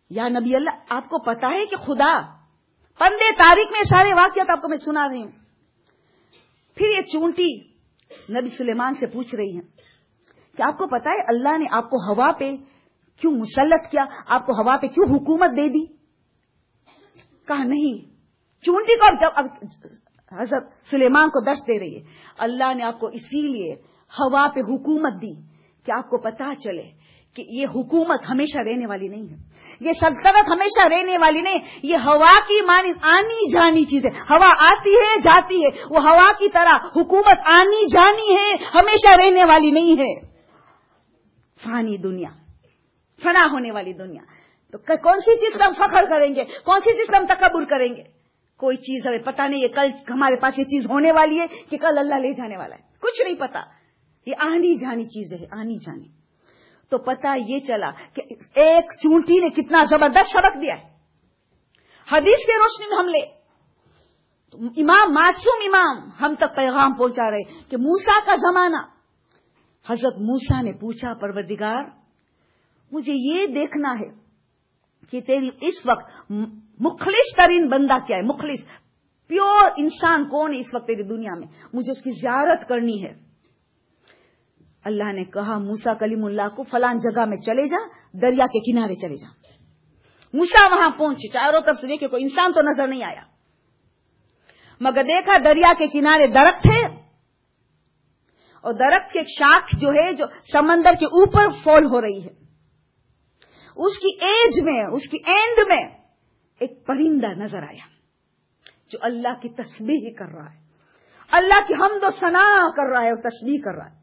یا نبی اللہ آپ کو پتا ہے کہ خدا پندے تاریخ میں سارے واقعات آپ کو میں سنا رہی ہوں. پھر یہ چونٹی نبی سلیمان سے پوچھ رہی ہے کہ آپ کو پتا ہے اللہ نے آپ کو ہوا پہ کیوں مسلط کیا, آپ کو ہوا پہ کیوں حکومت دے دی؟ کہا نہیں. چونٹی کو جب اب حضرت سلیمان کو درس دے رہی ہے, اللہ نے آپ کو اسی لیے ہوا پہ حکومت دی کہ آپ کو پتا چلے کہ یہ حکومت ہمیشہ رہنے والی نہیں ہے, یہ سلطنت ہمیشہ رہنے والی نہیں, یہ ہوا کی مانی آنی جانی چیز ہے. ہوا آتی ہے جاتی ہے, وہ ہوا کی طرح حکومت آنی جانی ہے, ہمیشہ رہنے والی نہیں ہے. فانی دنیا, فنا ہونے والی دنیا. تو کون سی چیز پر ہم فخر کریں گے, کون سی چیز پر ہم تکبر کریں گے؟ کوئی چیز ہمیں پتا نہیں ہے کل ہمارے پاس یہ چیز ہونے والی ہے کہ کل اللہ لے جانے والا ہے, کچھ نہیں پتا. یہ آنی جانی چیز ہے, آنی جانی. تو پتا یہ چلا کہ ایک چونٹی نے کتنا زبردست سبق دیا ہے. حدیث کے روشنی میں ہم لے تو امام معصوم امام ہم تک پیغام پہنچا رہے کہ موسیٰ کا زمانہ. حضرت موسیٰ نے پوچھا پروردگار مجھے یہ دیکھنا ہے کہ تیری اس وقت مخلص ترین بندہ کیا ہے, مخلص پیور انسان کون ہے اس وقت تیری دنیا میں, مجھے اس کی زیارت کرنی ہے. اللہ نے کہا موسیٰ کلیم اللہ کو فلان جگہ میں چلے جا, دریا کے کنارے چلے جا. موسیٰ وہاں پہنچے, چاروں طرف سے دیکھے کوئی انسان تو نظر نہیں آیا, مگر دیکھا دریا کے کنارے درخت ہے, اور درخت کی ایک شاخ جو ہے جو سمندر کے اوپر فال ہو رہی ہے, اس کی ایج میں, اس کی اینڈ میں ایک پرندہ نظر آیا جو اللہ کی تسبیح کر رہا ہے, اللہ کی حمد و ثنا کر رہا ہے اور تسبیح کر رہا ہے.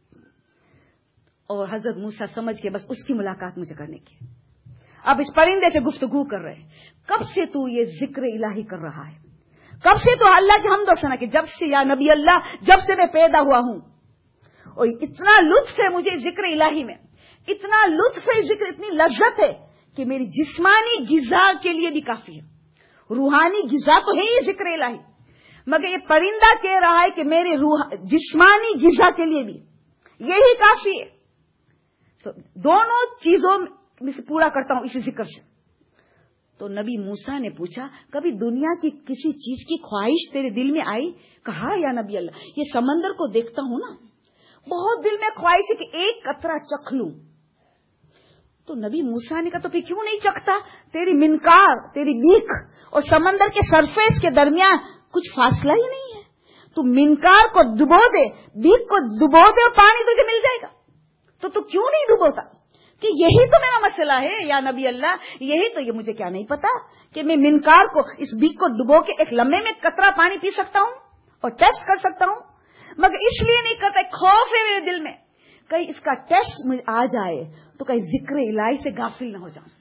اور حضرت موسیٰ سمجھ کے بس اس کی ملاقات مجھے کرنے کی. اب اس پرندے سے گفتگو کر رہے, کب سے تو یہ ذکر الہی کر رہا ہے, کب سے تو اللہ کی حمد و ثنا کی, جب سے یا نبی اللہ جب سے میں پیدا ہوا ہوں, اور اتنا لطف ہے مجھے ذکر الہی میں, اتنا لطف ہے ذکر, اتنی لذت ہے کہ میری جسمانی غذا کے لیے بھی کافی ہے. روحانی غذا تو ہے ہی ذکر الہی, مگر یہ پرندہ کہہ رہا ہے کہ میرے روح جسمانی غذا کے لیے بھی یہی کافی ہے. تو دونوں چیزوں میں سے پورا کرتا ہوں اسی ذکر سے. تو نبی موسیٰ نے پوچھا کبھی دنیا کی کسی چیز کی خواہش تیرے دل میں آئی؟ کہا یا نبی اللہ یہ سمندر کو دیکھتا ہوں نا, بہت دل میں خواہش ہے کہ ایک قطرہ چکھ لوں. تو نبی موسیٰ نے کہا تو پھر کیوں نہیں چکھتا؟ تیری منکار, تیری بیک اور سمندر کے سرفیس کے درمیان کچھ فاصلہ ہی نہیں ہے. تو منکار کو ڈبو دے, بیک کو ڈبو دے اور پانی تجھے مل جائے گا. تو تو کیوں نہیں ڈبوتا؟ کہ یہی تو میرا مسئلہ ہے یا نبی اللہ, یہی تو. یہ مجھے کیا نہیں پتا کہ میں منکار کو اس بیک کو ڈبو کے ایک لمحے میں قطرہ پانی پی سکتا ہوں اور ٹیسٹ کر سکتا ہوں, مگر اس لیے نہیں کرتا, خوف ہے میرے دل میں کہیں اس کا ٹیسٹ مجھے آ جائے تو کہیں ذکر الہی سے غافل نہ ہو جاؤں.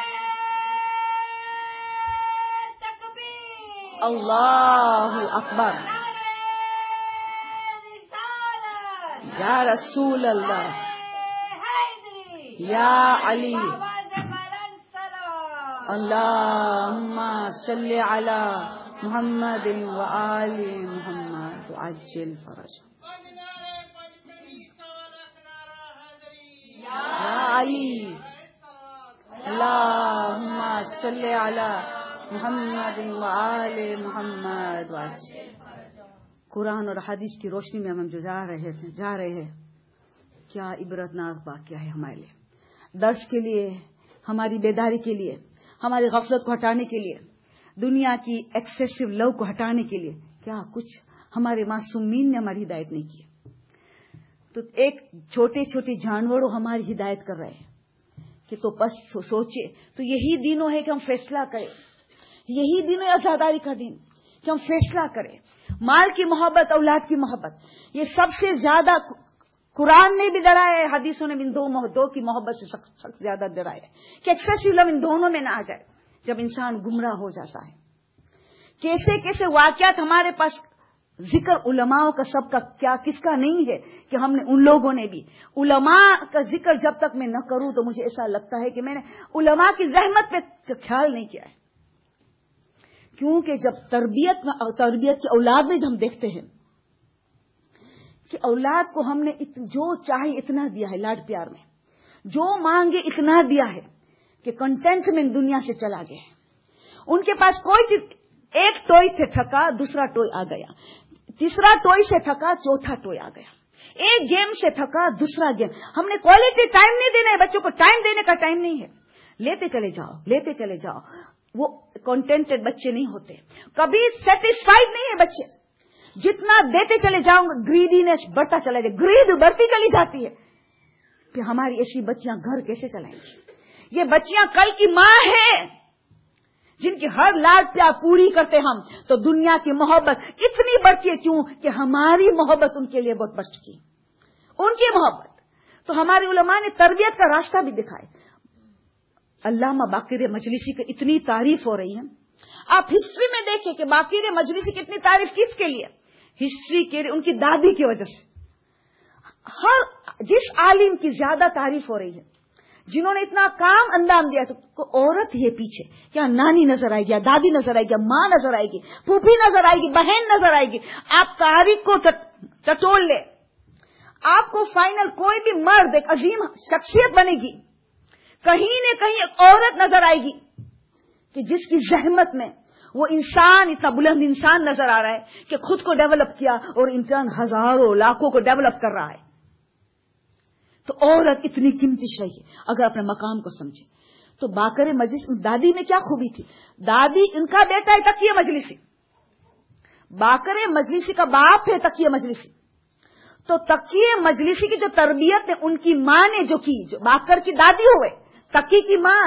اللہ اکبر, یا رسول اللہ, یا علی, اللہم صلی علی محمد و آل محمد عجل فرج. یا علی, اللہم صلی علی محمد و آل محمد عجل. قرآن اور حدیث کی روشنی میں ہم جو جا رہے تھے جا رہے ہیں, کیا عبرتناک واقعہ ہے ہمارے لیے, درس کے لیے, ہماری بیداری کے لیے, ہماری غفلت کو ہٹانے کے لیے, دنیا کی ایکسیسو لو کو ہٹانے کے لیے. کیا کچھ ہمارے معصومین نے ہماری ہدایت نہیں کی. تو ایک چھوٹے چھوٹے جانوروں ہماری ہدایت کر رہے ہیں کہ تو بس سوچے. تو یہی دنوں ہے کہ ہم فیصلہ کریں, یہی دن ہے آزاداری کا دن کہ ہم فیصلہ کریں. مال کی محبت, اولاد کی محبت, یہ سب سے زیادہ قرآن نے بھی ڈرایا ہے, حدیثوں نے بھی ان دو, دو کی محبت سے سخت سخت زیادہ ڈرایا ہے کہ ایکسیسو لو ان دونوں میں نہ آ جائے جب انسان گمراہ ہو جاتا ہے. کیسے کیسے واقعات ہمارے پاس ذکر علماء کا سب کا کیا کس کا نہیں ہے کہ ہم نے ان لوگوں نے بھی علماء کا ذکر جب تک میں نہ کروں تو مجھے ایسا لگتا ہے کہ میں نے علماء کی زحمت پہ خیال نہیں کیا ہے. کیونکہ جب تربیت تربیت کی اولاد میں جب ہم دیکھتے ہیں کہ اولاد کو ہم نے جو چاہے اتنا دیا ہے, لاڈ پیار میں جو مانگے اتنا دیا ہے, کہ कंटेंटमेंट दुनिया से चला गया है। उनके पास कोई चीज, एक टॉय से थका दूसरा टॉय आ गया, तीसरा टॉय से थका चौथा टॉय आ गया, एक गेम से थका दूसरा गेम। हमने क्वालिटी टाइम नहीं देना है, बच्चों को टाइम देने का टाइम नहीं है। लेते चले जाओ, लेते चले जाओ। वो कंटेंटेड बच्चे नहीं होते, कभी सेटिस्फाइड नहीं है बच्चे। जितना देते चले जाओगे ग्रीडीनेस बढ़ता चला जाए, ग्रीड बढ़ती चली जाती है। कि हमारी ऐसी बच्चियां घर कैसे चलाएंगी? ये बच्चियां कल की मां है, जिनकी हर लाड प्यार पूरी करते हम, तो दुनिया की मोहब्बत इतनी बढ़ती है। क्यों? कि हमारी मोहब्बत उनके लिए बहुत बढ़ चुकी है, उनकी मोहब्बत। तो हमारे उलमा ने तरबियत का रास्ता भी दिखाए। अल्लामा बाकिर मजलिसी की इतनी तारीफ हो रही है, आप हिस्ट्री में देखें कि बाकिर मजलिसी की इतनी तारीफ किसके लिए? हिस्ट्री के लिए, उनकी दादी की वजह से। हर जिस आलिम की ज्यादा तारीफ हो रही है, जिन्होंने इतना काम अंजाम दिया, तो को औरत ही है पीछे। क्या नानी नजर आएगी, या दादी नजर आएगी, या मां नजर आएगी, फूफी नजर आएगी, बहन नजर आएगी। आप तारीख को टटोल ले, आपको फाइनल कोई भी मर्द एक अजीम शख्सियत बनेगी, कहीं न कहीं एक औरत नजर आएगी कि जिसकी जहमत में वो इंसान इतना बुलंद इंसान नजर आ रहा है कि खुद को डेवलप किया और इंसान हजारों लाखों को डेवलप कर रहा है। तो औरत इतनी कीमती शय है अगर अपने मकाम को समझे। तो बाकर मजलिस, दादी में क्या खूबी थी? दादी, इनका बेटा है तकिया मजलिसी, बाकर मजलिसी का बाप है तकिया मजलिसी। तो तकिया मजलिसी की जो तरबियत है उनकी मां ने जो की, जो बाकर की दादी हुए, तकी की मां,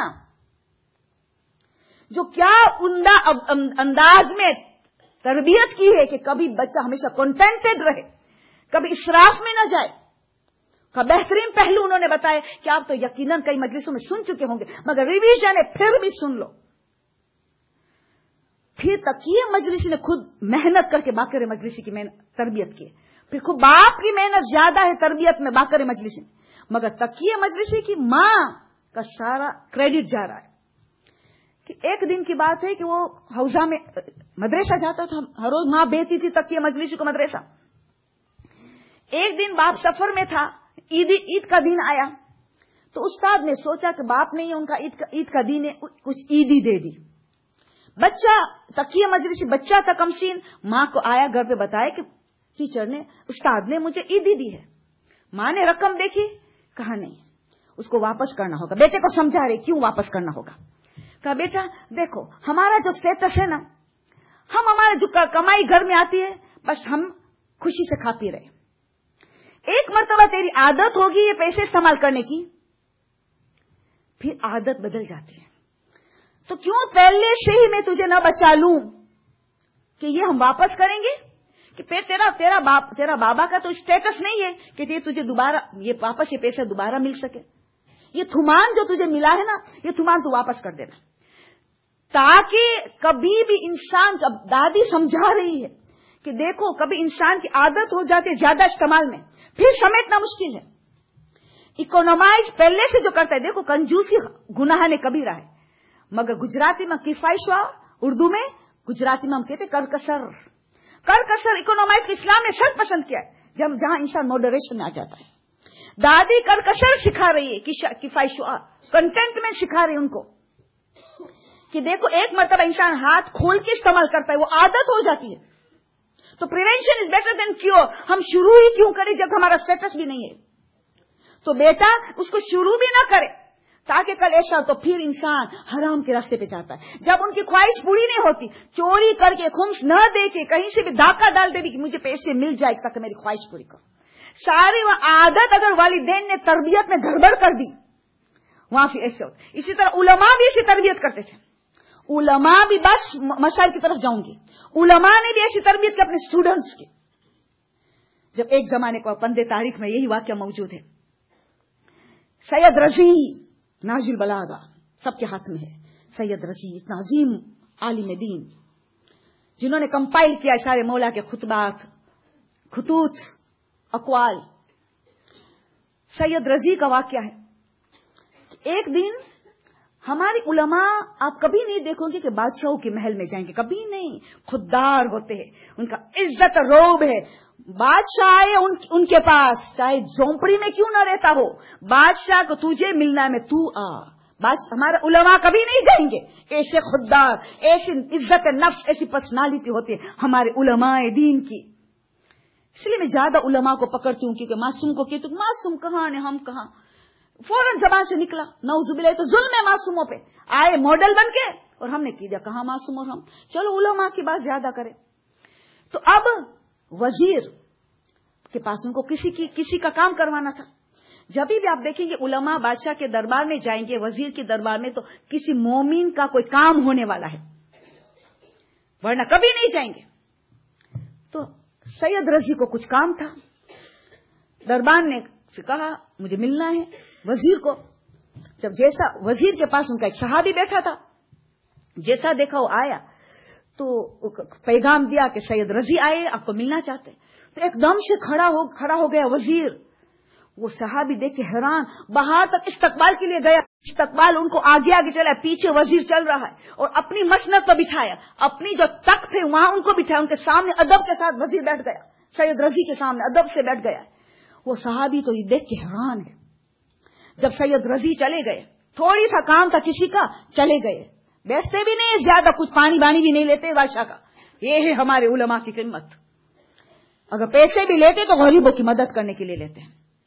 जो क्या उम्दा अंदाज में तरबियत की है कि कभी बच्चा हमेशा कंटेंटेड रहे, कभी इसराफ में न जाए। का बेहतरीन पहलू उन्होंने बताया कि आप तो यकीनन कई मजलिसों में सुन चुके होंगे, मगर रिवीजन है, फिर भी सुन लो। फिर तकिए मजलिसी ने खुद मेहनत करके बाकर मजलिसी की तरबियत की, फिर खुद बाप की मेहनत ज्यादा है तरबियत में बाकर मजलिसी, मगर तकिए मजलिसी की मां का सारा क्रेडिट जा रहा है। कि एक दिन की बात है कि वो हौजा में मदरसा जाता था, हर रोज मां भेजती थी तकिए मजलिसी को मदरसा। एक दिन बाप सफर में था, ईद ईद का दिन आया, तो उस्ताद ने सोचा कि बाप ने उनका ईद का ईद का दिन है, कुछ ईदी दे दी। बच्चा तकिए मजलिसी बच्चा था कमसीन, मां को आया घर पे बताया कि टीचर ने, उस्ताद ने मुझे ईदी दी है। मां ने रकम देखी, कहा नहीं, उसको वापस करना होगा। बेटे को समझा रहे क्यों वापस करना होगा। कहा बेटा देखो, हमारा जो स्टेटस है ना, हम हमारे जो कमाई घर में आती है, बस हम खुशी से खा पी रहे। एक मर्तबा तेरी आदत होगी ये पैसे इस्तेमाल करने की, फिर आदत बदल जाती है। तो क्यों पहले से ही मैं तुझे न बचा लूं कि ये हम वापस करेंगे? कि फिर तेरा तेरा बाप तेरा बाबा का तो स्टेटस नहीं है कि ये तुझे दोबारा ये वापस ये पैसा दोबारा मिल सके। ये थुमान जो तुझे मिला है ना, ये थुमान तू वापस कर देना, ताकि कभी भी इंसान, जब दादी समझा रही है कि देखो कभी इंसान की आदत हो जाती है ज्यादा इस्तेमाल में, फिर समेटना मुश्किल है। इकोनोमाइज पहले से जो करता है, देखो कंजूसी गुनाह ने कबीरा है, मगर गुजराती में किफायशा, उर्दू में गुजराती में हम कहते करकसर। करकसर इकोनोमाइज को इस्लाम ने शर्त पसंद किया है, जब जहां इंसान मॉडरेशन में आ जाता है। दादी करकसर सिखा रही है, किफायशा कंटेंटमेंट सिखा रही है उनको कि देखो एक मर्तबा इंसान हाथ खोल के इस्तेमाल करता है, वो आदत हो जाती है। तो prevention is better than cure. हम शुरू ही क्यों करें जब हमारा स्टेटस भी नहीं है? तो बेटा उसको शुरू भी ना करे, ताकि कल ऐसा तो फिर इंसान हराम के रास्ते पे जाता है। जब उनकी ख्वाहिश पूरी नहीं होती, चोरी करके खुम्स न दे के कहीं से भी धाका डाल दे भी कि मुझे पैसे मिल जाए ताकि मेरी ख्वाहिश पूरी करो। सारी वह आदत अगर वालिदैन ने तरबियत में गड़बड़ कर दी, वहां फिर ऐसे होता। इसी तरह उलमा भी ऐसी तरबियत करते थे। उलमा भी, बस मसाइल की तरफ जाऊंगी, उलमा ने भी ऐसी तरबियत की अपने स्टूडेंट्स की। जब एक जमाने को पंदे तारीख में यही वाक्य मौजूद है, सैयद रजी नाजुल बलागा सबके हाथ में है। सैयद रजी इतना अजीम आलिम दीन, जिन्होंने कंपाइल किया सारे मौला के खुतबात, खुतूत, अकवाल। सैयद रजी का वाक्य है, एक दिन हमारी उलमा, आप कभी नहीं देखोगे कि बादशाहों के महल में जाएंगे, कभी नहीं। खुददार होते हैं, उनका इज्जत रोब है। बादशाह आए उन, उनके पास, चाहे झोंपड़ी में क्यों ना रहता हो, बादशाह को तुझे मिलना है, मैं तू आ, بس ہمارے علماء کبھی نہیں جائیں گے. ایسے خوددار، ایسی عزت نفس، ایسی پرسنالٹی ہوتی ہے ہمارے علماء دین کی. اس لیے میں زیادہ علماء کو پکڑتی ہوں، کیونکہ معصوم کو کہتی ہوں معصوم کہاں نے، ہم کہاں. فوراً زبان سے نکلا نعوذ باللہ، تو ظلم ہے معصوموں پہ. آئے ماڈل بن کے اور ہم نے کیا کہاں معصوم اور ہم. چلو علماء کی بات زیادہ کریں. تو اب وزیر کے پاس ان کو کسی کی کسی کا کام کروانا تھا. جب بھی آپ دیکھیں گے علماء بادشاہ کے دربار میں جائیں گے، وزیر کے دربار میں، تو کسی مومن کا کوئی کام ہونے والا ہے، ورنہ کبھی نہیں جائیں گے. تو سید رضی کو کچھ کام تھا. دربار نے کہا مجھے ملنا ہے وزیر کو. جب جیسا وزیر کے پاس ان کا ایک صحابی بیٹھا تھا، جیسا دیکھا وہ آیا تو پیغام دیا کہ سید رضی آئے، آپ کو ملنا چاہتے. تو ایک دم سے کھڑا ہو کھڑا ہو گیا وزیر. وہ صحابی دیکھ کے حیران، باہر تک استقبال کے لیے گیا. استقبال ان کو آگے آگے چلا، پیچھے وزیر چل رہا ہے اور اپنی مسند پر بٹھایا، اپنی جو تخت ہے وہاں ان کو بٹھایا. ان کے سامنے ادب کے ساتھ وزیر بیٹھ گیا، سید رضی کے سامنے ادب سے بیٹھ گیا. وہ صحابی تو یہ دیکھ کے حیران ہے. جب سید رضی چلے گئے، تھوڑی سا کام تھا کسی کا، چلے گئے. بیٹھتے بھی نہیں زیادہ، کچھ پانی بانی بھی نہیں لیتے بادشاہ کا. یہ ہے ہمارے علماء کی قیمت. اگر پیسے بھی لیتے تو غریبوں کی مدد کرنے کے لیے لیتے ہیں.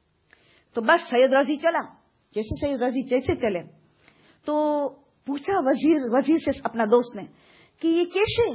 تو بس سید رضی چلا. جیسے سید رضی جیسے چلے تو پوچھا وزیر وزیر سے اپنا دوست نے کہ یہ کیسے.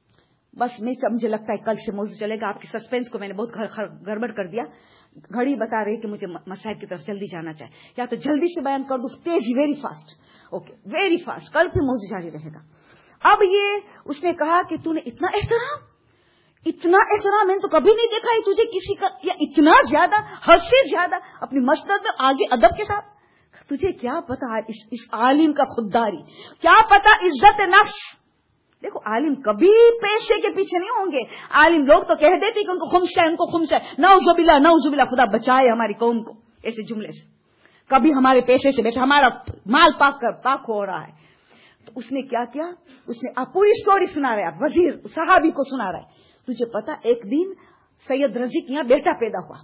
بس میں مجھے لگتا ہے کل سے موضوع چلے گا. آپ کی سسپینس کو میں نے بہت گڑبڑ کر دیا. گھڑی بتا رہی کہ مجھے مسائل کی طرف جلدی جانا چاہے، یا تو جلدی سے بیان کر دوں، تیزی، very fast. Okay very fast. کل پھر موضوع جاری رہے گا. اب یہ اس نے کہا کہ تو نے اتنا احترام اتنا احترام میں نے تو کبھی نہیں دیکھا ہے تجھے کسی کا، یا اتنا زیادہ، حد سے زیادہ اپنی مسند میں آگے ادب کے ساتھ. تجھے کیا پتا اس, اس عالم کا خودداری، کیا پتا عزت نفس. دیکھو عالم کبھی پیسے کے پیچھے نہیں ہوں گے. عالم لوگ تو کہہ دیتے کہ ان کو خمش ہے، ان کو خمش ہے. نعوذ باللہ نعوذ باللہ، خدا بچائے ہماری قوم کو ایسے جملے سے. کبھی ہمارے پیسے سے بیٹھے ہمارا مال پاک کر پاک ہو رہا ہے. تو اس نے کیا کیا، اس نے آپ پوری سٹوری سنا رہے، آپ وزیر صحابی کو سنا رہے. تجھے پتا ایک دن سید رضی کے یہاں بیٹا پیدا ہوا،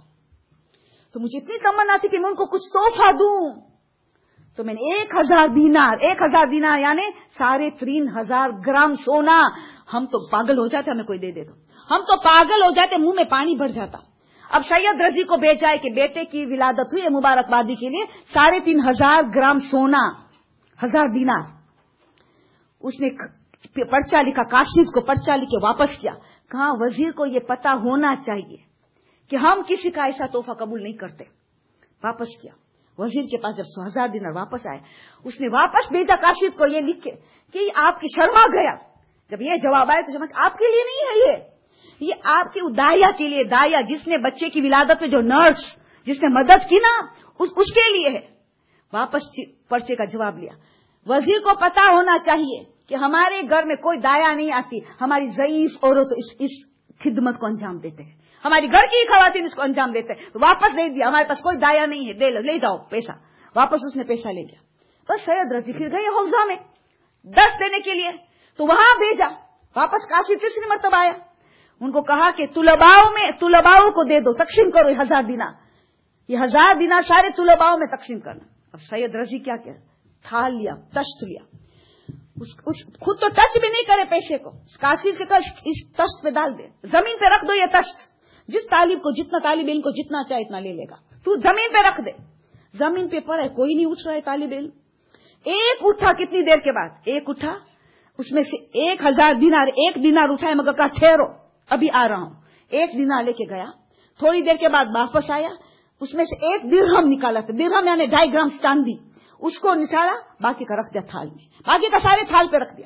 تو مجھے اتنی تمنا تھی کہ میں ان کو کچھ تحفہ دوں. تو میں نے ایک ہزار دینار ایک ہزار دینار یعنی ساڑھے تین ہزار گرام سونا. ہم تو پاگل ہو جاتے، ہمیں کوئی دے دے تو ہم تو پاگل ہو جاتے، منہ میں پانی بھر جاتا. اب سید رضی کو بھیجا ہے کہ بیٹے کی ولادت ہوئی ہے، مبارکبادی کے لیے ساڑھے تین ہزار گرام سونا، ہزار دینار. اس نے پرچہ لکھا، کاشف کو پرچہ لکھ کے واپس کیا. کہاں وزیر کو یہ پتا ہونا چاہیے کہ ہم کسی کا ایسا تحفہ قبول نہیں کرتے. واپس کیا. وزیر کے پاس جب سو ہزار دینار واپس آئے، اس نے واپس بھیجا کاشف کو یہ لکھ کے کہ آپ کی شرما گیا. جب یہ جواب آئے تو جب آپ کے لیے نہیں ہے، یہ یہ آپ کے دایا کے لیے، دایا جس نے بچے کی ولادت میں جو نرس جس نے مدد کی نا، اس, اس کے لیے ہے. واپس پرچے کا جواب لیا. وزیر کو پتا ہونا چاہیے کہ ہمارے گھر میں کوئی دایا نہیں آتی، ہماری ضعیف عورت اس, اس خدمت کو انجام دیتے ہیں، ہماری گھر کی خواتین اس کو انجام دیتے ہیں. تو واپس دے دیا، ہمارے پاس کوئی دایا نہیں ہے، دے لو، لے جاؤ پیسہ. واپس اس نے پیسہ لے لیا. بس سید رضی پھر گئے حوضہ میں دس دینے کے لیے، تو وہاں بھیجا. واپس کاشی تیسری مرتبہ آیا. ان کو کہا کہ طلباؤں میں طلباؤں کو دے دو، تقسیم کرو یہ ہزار دینار، یہ ہزار دینار سارے طلباؤں میں تقسیم کرنا. اب سید رضی کیا کیا، تھال لیا، تشت لیا. اس, اس خود تو ٹچ بھی نہیں کرے پیسے کو. کاشی سے کہا اس تشت پہ ڈال دے، زمین پہ رکھ دو یہ تشت. جس طالب کو جتنا طالب علم کو جتنا چاہے اتنا لے لے گا، تو زمین پہ رکھ دے. زمین پہ پڑا ہے، کوئی نہیں اٹھ رہا ہے طالب علم. ایک اٹھا، کتنی دیر کے بعد ایک اٹھا، اس میں سے ایک ہزار دینار ایک دینار اٹھائے، مگر کہا ٹھہرو ابھی آ رہا ہوں. ایک دینار لے کے گیا. تھوڑی دیر کے بعد واپس آیا، اس میں سے ایک درہم نکالا تھا. درہم یعنی ڈھائی گرام چاندی. اس کو نچاڑا، باقی کا رکھ دیا تھال میں، باقی کا سارے تھال پہ رکھ دیا.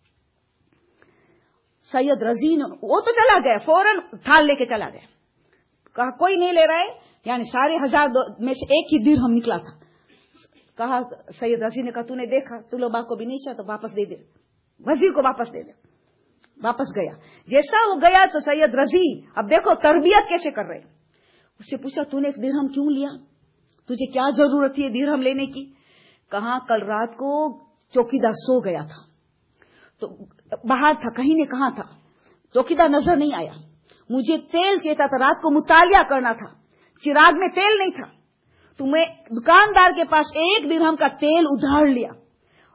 سید رضی نے وہ تو چلا گیا، فوراً تھال لے کے چلا گیا. کہا کوئی نہیں لے رہا ہے، یعنی سارے ہزار میں سے ایک ہی درہم نکلا تھا. کہا سید رضی نے کہا تو نے دیکھا طلباء کو بھی نہیں چاہتا، واپس دے دے، وزیر کو واپس دے دے. واپس گیا. جیسا وہ گیا تو سید رضی اب دیکھو تربیت کیسے کر رہے. اس سے پوچھا تو نے ایک درہم کیوں لیا، تجھے کیا ضرورت تھی درہم لینے کی. کہاں کل رات کو چوکیدار سو گیا تھا، تو باہر تھا، کہیں نے کہاں تھا، چوکیدار نظر نہیں آیا. مجھے تیل چاہتا تھا، رات کو مطالعہ کرنا تھا، چراغ میں تیل نہیں تھا، تو میں دکاندار کے پاس ایک درہم کا تیل ادھار لیا.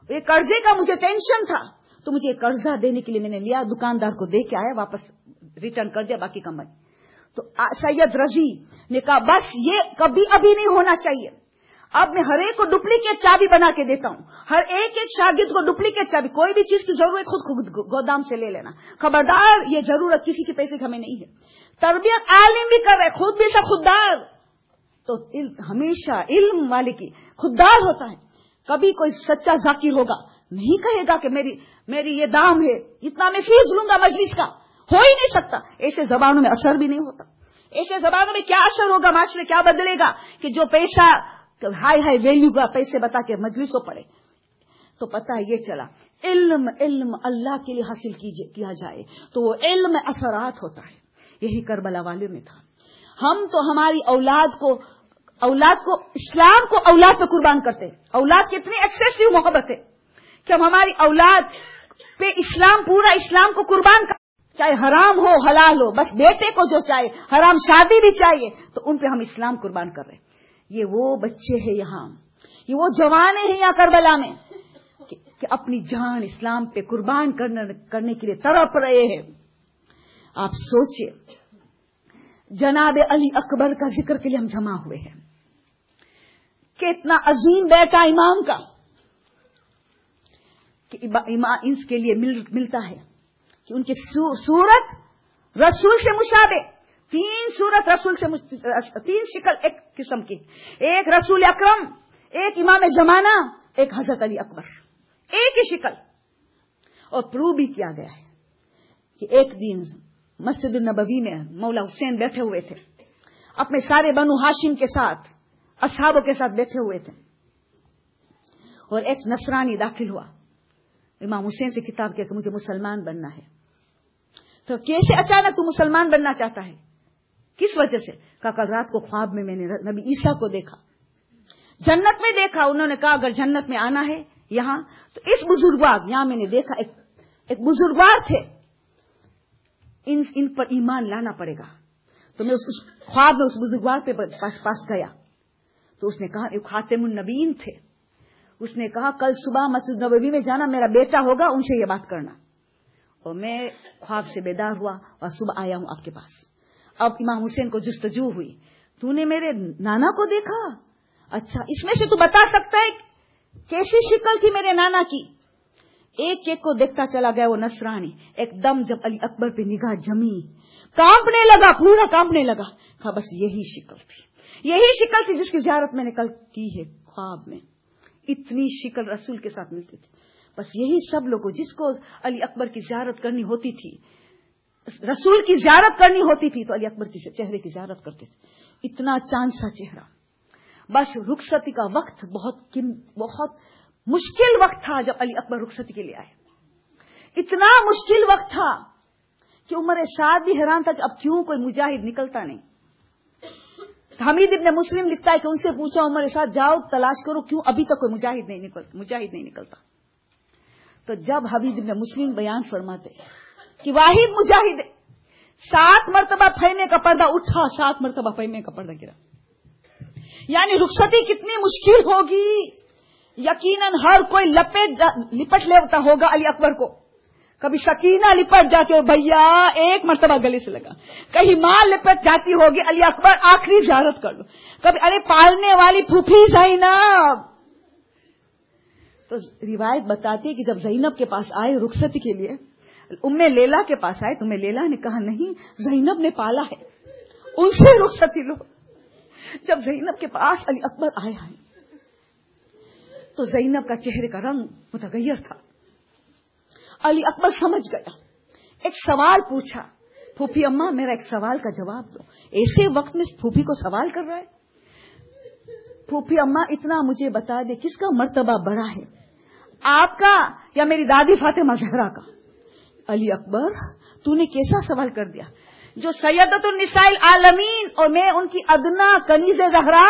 یہ قرضے کا مجھے ٹینشن تھا تو مجھے قرضہ دینے کے لیے میں نے لیا, دکاندار کو دے کے آیا, واپس ریٹرن کر دیا باقی کمائی. تو سید رضی نے کہا بس یہ کبھی ابھی نہیں ہونا چاہیے, اب میں ہر ایک کو ڈپلیکیٹ چابی بنا کے دیتا ہوں, ہر ایک ایک شاگرد کو ڈپلیکیٹ چابی, کوئی بھی چیز کی ضرورت خود خود گودام سے لے لینا, خبردار یہ ضرورت کسی کے پیسے کی ہمیں نہیں ہے. تربیت عالم بھی کر رہے, خود بھی سا خوددار. تو ہمیشہ علم والے کی خوددار ہوتا ہے. کبھی کوئی سچا ذاکر ہوگا نہیں کہے گا کہ میری میری یہ دام ہے, اتنا میں فیس لوں گا مجلس کا, ہو ہی نہیں سکتا. ایسے زبانوں میں اثر بھی نہیں ہوتا. ایسے زبانوں میں کیا اثر ہوگا, معاشرے کیا بدلے گا کہ جو پیسہ ہائی ہائی ویلیو کا پیسے بتا کے مجلسوں پڑے. تو پتہ یہ چلا علم علم اللہ کے لیے حاصل کیا جائے تو وہ علم اثرات ہوتا ہے. یہی کربلا والے میں تھا. ہم تو ہماری اولاد کو اولاد کو اسلام کو اولاد پہ قربان کرتے. اولاد کی اتنی ایکسیسو محبت ہے کہ ہم ہماری اولاد پہ اسلام پورا اسلام کو قربان کرتے, چاہے حرام ہو حلال ہو, بس بیٹے کو جو چاہے, حرام شادی بھی چاہیے تو ان پہ ہم اسلام قربان کر رہے ہیں. یہ وہ بچے ہیں یہاں, یہ وہ جوانے ہیں یہاں کربلا میں کہ, کہ اپنی جان اسلام پہ قربان کرنے کے لیے تڑپ رہے ہیں. آپ سوچئے جناب علی اکبر کا ذکر کے لیے ہم جمع ہوئے ہیں, کتنا عظیم بیٹا امام کا کہ امام اس کے لیے مل, ملتا ہے کہ ان کی صورت رسول سے مشابہ, تین صورت رسول سے مش... تین شکل ایک قسم کی, ایک رسول اکرم, ایک امام زمانہ, ایک حضرت علی اکبر, ایک ہی شکل. اور پروو بھی کیا گیا ہے کہ ایک دن مسجد النبوی میں مولا حسین بیٹھے ہوئے تھے اپنے سارے بنو ہاشم کے ساتھ, اصحابوں کے ساتھ بیٹھے ہوئے تھے, اور ایک نصرانی داخل ہوا, امام حسین سے خطاب کیا کہ مجھے مسلمان بننا ہے. تو کیسے اچانک تو مسلمان بننا چاہتا ہے, کس وجہ سے؟ کہا کل رات کو خواب میں میں نے نبی عیسیٰ کو دیکھا, جنت میں دیکھا. انہوں نے کہا اگر جنت میں آنا ہے یہاں تو اس بزرگوار, یہاں میں نے دیکھا ایک ایک بزرگوار تھے, ان ان پر ایمان لانا پڑے گا. تو میں اس خواب میں اس بزرگوار پہ پاس پاس گیا تو اس نے کہا ایک خاتم النبیین تھے. اس نے کہا کل صبح مسجد نبوی میں جانا, میرا بیٹا ہوگا, ان سے یہ بات کرنا. اور میں خواب سے بیدار ہوا اور صبح آیا ہوں آپ کے پاس. اب امام حسین کو جستجو ہوئی, تو نے میرے نانا کو دیکھا؟ اچھا, اس میں سے تو بتا سکتا ہے کیسی شکل تھی میرے نانا کی؟ ایک ایک کو دیکھتا چلا گیا وہ نصرانی. ایک دم جب علی اکبر پہ نگاہ جمی, کانپنے لگا, پورا کانپنے لگا. کہا بس یہی شکل تھی, یہی شکل تھی جس کی زیارت میں نے کل کی ہے خواب میں. اتنی شکل رسول کے ساتھ ملتی تھی. بس یہی سب لوگوں جس کو علی اکبر کی زیارت کرنی ہوتی تھی, رسول کی زیارت کرنی ہوتی تھی, تو علی اکبر کی چہرے کی زیارت کرتے تھے. اتنا چاند سا چہرہ. بس رخصتی کا وقت بہت بہت مشکل وقت تھا جب علی اکبر رخصتی کے لیے آئے. اتنا مشکل وقت تھا کہ عمر سعد بھی حیران تھا کہ اب کیوں کوئی مجاہد نکلتا نہیں. حمید ابن مسلم لکھتا ہے کہ ان سے پوچھا عمر سعد جاؤ تلاش کرو کیوں ابھی تک کوئی مجاہد نہیں نکلتا مجاہد نہیں نکلتا. تو جب حمید ابن مسلم بیان فرماتے کہ واحد مجاہد سات مرتبہ پھیلنے کا پردہ اٹھا, سات مرتبہ پھیلنے کا پردہ گرا. یعنی رخصتی کتنی مشکل ہوگی, یقیناً ہر کوئی لپٹ لپٹ لیتا ہوگا علی اکبر کو. کبھی سکینہ لپٹ جاتی ہو بھیا ایک مرتبہ گلے سے لگا, کہیں ماں لپٹ جاتی ہوگی علی اکبر آخری زیارت کر لو, کبھی ارے پالنے والی پھوپھی زینب. تو روایت بتاتی ہے کہ جب زینب کے پاس آئے رخصتی کے لیے, ام لیلا کے پاس آئے تو ام لیلا نے کہا نہیں زینب نے پالا ہے, ان سے رخصتی لو. جب زینب کے پاس علی اکبر آئے ہیں تو زینب کا چہرے کا رنگ متغیر تھا. علی اکبر سمجھ گیا, ایک سوال پوچھا, پھوپھی اماں میرا ایک سوال کا جواب دو. ایسے وقت میں پھوپھی کو سوال کر رہا ہے. پھوپھی اماں اتنا مجھے بتا دے کس کا مرتبہ بڑا ہے, آپ کا یا میری دادی فاطمہ زہرا کا؟ علی اکبر تو نے کیسا سوال کر دیا, جو سیدۃ النساء العالمین اور میں ان کی ادنا کنیز زہرا.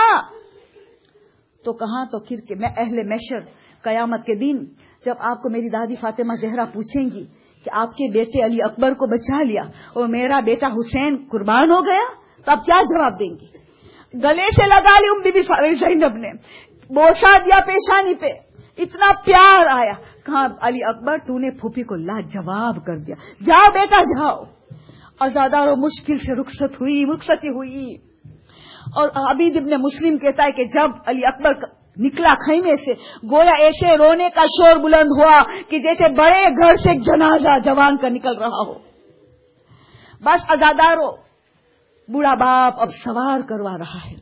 تو کہاں تو پھر کہ میں اہل محشر قیامت کے دن جب آپ کو میری دادی فاطمہ زہرا پوچھیں گی کہ آپ کے بیٹے علی اکبر کو بچا لیا اور میرا بیٹا حسین قربان ہو گیا, تو آپ کیا جواب دیں گی؟ گلے سے لگا لی ام بی بی زینب نے, بوسا دیا پیشانی پہ, اتنا پیار آیا. کہا علی اکبر تو نے پھوپھی کو لاجواب کر دیا, جاؤ بیٹا جاؤ. عزادارو مشکل سے رخصت ہوئی رخصتی ہوئی. اور عبید ابن مسلم کہتا ہے کہ جب علی اکبر نکلا خیمے سے, گویا ایسے رونے کا شور بلند ہوا کہ جیسے بڑے گھر سے ایک جنازہ جوان کا نکل رہا ہو. بس عزادارو بوڑھا باپ اب سوار کروا رہا ہے,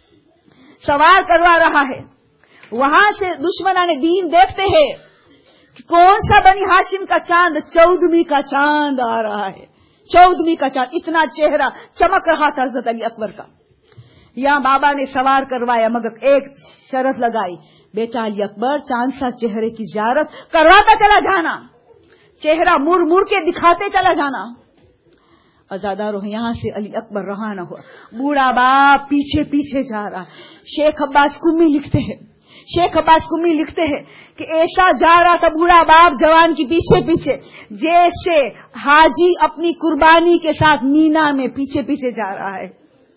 سوار کروا رہا ہے. وہاں سے دشمنان دین دیکھتے ہیں کہ کون سا بنی ہاشم کا چاند, چودہویں کا چاند آ رہا ہے, چودہویں کا چاند. اتنا چہرہ چمک رہا تھا حضرت علی اکبر کا. یہاں بابا نے سوار کروایا مگر ایک شرط لگائی, بیٹا علی اکبر چاند سا چہرے کی زیارت کرواتا چلا جانا, چہرہ مر مر کے دکھاتے چلا جانا. عزادارو یہاں سے علی اکبر روانہ ہوا, بوڑھا باپ پیچھے پیچھے جا رہا. شیخ عباس کمی لکھتے ہیں شیخ عباس کمی لکھتے ہیں کہ ایسا جا رہا تھا بوڑھا باپ جوان کی پیچھے پیچھے جیسے حاجی اپنی قربانی کے ساتھ مینا میں پیچھے پیچھے جا رہا ہے.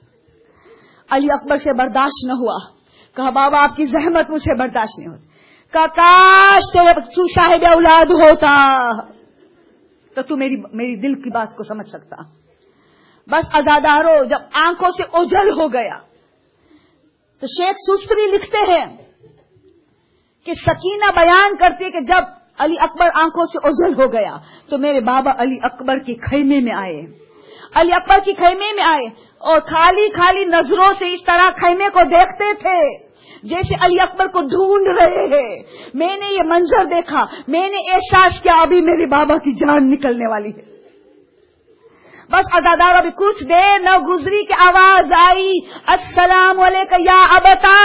علی اکبر سے برداشت نہ ہوا, کہا بابا آپ کی زحمت مجھ سے برداشت نہیں ہوتی. کہا کاش تیرے صاحب اولاد ہوتا تو تو میری میری دل کی بات کو سمجھ سکتا. بس عزادارو جب آنکھوں سے اوجھل ہو گیا تو شیخ سستری لکھتے ہیں کہ سکینہ بیان کرتی ہے کہ جب علی اکبر آنکھوں سے اوجھل ہو گیا تو میرے بابا علی اکبر کے خیمے میں آئے علی اکبر کی خیمے میں آئے اور خالی خالی نظروں سے اس طرح خیمے کو دیکھتے تھے جیسے علی اکبر کو ڈھونڈ رہے ہیں. میں نے یہ منظر دیکھا, میں نے احساس کیا ابھی میرے بابا کی جان نکلنے والی ہے. بس عزادارو ابھی کچھ دیر نہ گزری کہ آواز آئی, السلام علیکم یا ابتا.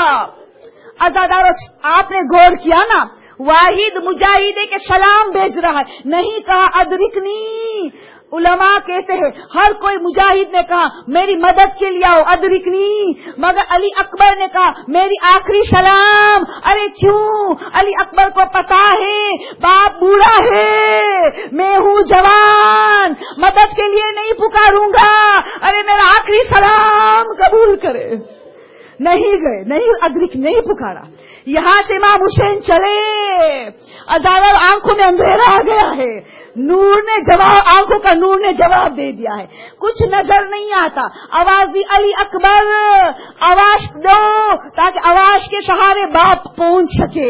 عزادارو آپ نے غور کیا نا, واحد مجاہد کے سلام بھیج رہا ہے, نہیں کہا ادرکنی. علماء کہتے ہیں ہر کوئی مجاہد نے کہا میری مدد کے لیے آؤ ادرکنی, مگر علی اکبر نے کہا میری آخری سلام. ارے کیوں؟ علی اکبر کو پتا ہے باپ بوڑھا ہے, میں ہوں جوان, مدد کے لیے نہیں پکاروں گا, ارے میرا آخری سلام قبول کرے. نہیں گئے, نہیں ادرک نہیں پکارا. یہاں سے امام حسین چلے, عدالت آنکھوں میں اندھیرا آ گیا ہے, نور نے جواب, آنکھوں کا نور نے جواب دے دیا ہے, کچھ نظر نہیں آتا. آواز دی علی اکبر, آواز دو تاکہ آواز کے سہارے باپ پہنچ سکے.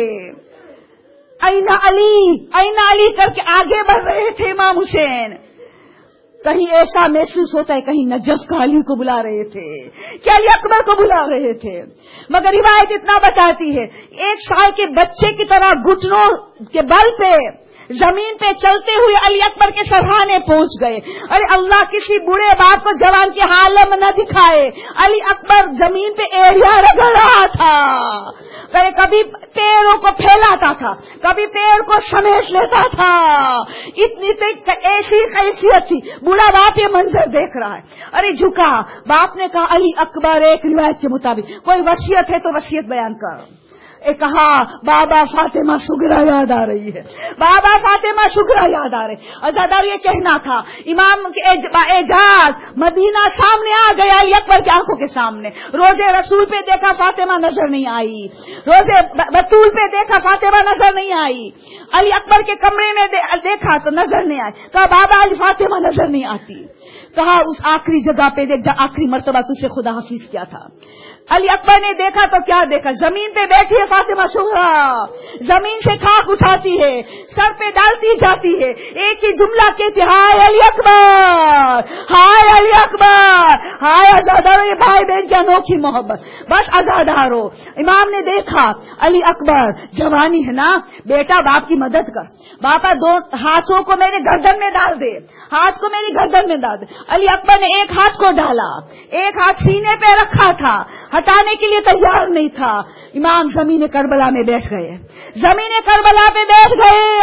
اینا علی اینا علی کر کے آگے بڑھ رہے تھے امام حسین. کہیں ایسا محسوس ہوتا ہے کہیں نجف کا علی کو بلا رہے تھے, کیا علی اکبر کو بلا رہے تھے. مگر روایت اتنا بتاتی ہے ایک سال کے بچے کی طرح گھٹنوں کے بل پہ زمین پہ چلتے ہوئے علی اکبر کے سرہانے پہنچ گئے. ارے اللہ کسی بوڑھے باپ کو جوان کی حالت نہ دکھائے. علی اکبر زمین پہ ایڑیاں رگڑ رہا تھا, کبھی پیروں کو پھیلاتا تھا, کبھی پیر کو سمیٹ لیتا تھا. اتنی ایسی حیثیت تھی. بوڑھا باپ یہ منظر دیکھ رہا ہے, ارے جھکا. باپ نے کہا علی اکبر ایک روایت کے مطابق کوئی وصیت ہے تو وصیت بیان کر. اے کہا بابا فاطمہ سگرا یاد آ رہی ہے, بابا فاطمہ سگرا یاد آ رہی. عزادار یہ کہنا تھا امام کے اعجاز مدینہ سامنے آ گیا علی اکبر کی آنکھوں کے سامنے. روزے رسول پہ دیکھا فاطمہ نظر نہیں آئی, روزے بطول پہ دیکھا فاطمہ نظر نہیں آئی, علی اکبر کے کمرے میں دیکھا تو نظر نہیں آئی. کہا بابا علی فاطمہ نظر نہیں آتی. کہا اس آخری جگہ پہ دیکھ جہاں آخری مرتبہ تجھ سے خدا حافظ کیا تھا. علی اکبر نے دیکھا تو کیا دیکھا, زمین پہ بیٹھی ہے فاطمہ سغرا, زمین سے خاک اٹھاتی ہے, سر پہ ڈالتی جاتی ہے, ایک ہی جملہ کہتی ہائے علی اکبر, ہائے علی اکبر, ہائے. عزادارو یہ بھائی بہن کی انوکھی محبت. بس عزادارو امام نے دیکھا علی اکبر جوانی ہے نا, بیٹا باپ کی مدد کر, باپا دو ہاتھوں کو میرے گردن میں ڈال دے, ہاتھ کو میری گردن میں ڈال دے. علی اکبر نے ایک ہاتھ کو ڈالا, ایک ہاتھ سینے پہ رکھا تھا, ہٹانے کے لیے تیار نہیں تھا. امام زمین کربلا میں بیٹھ گئے, زمین کربلا پہ بیٹھ گئے.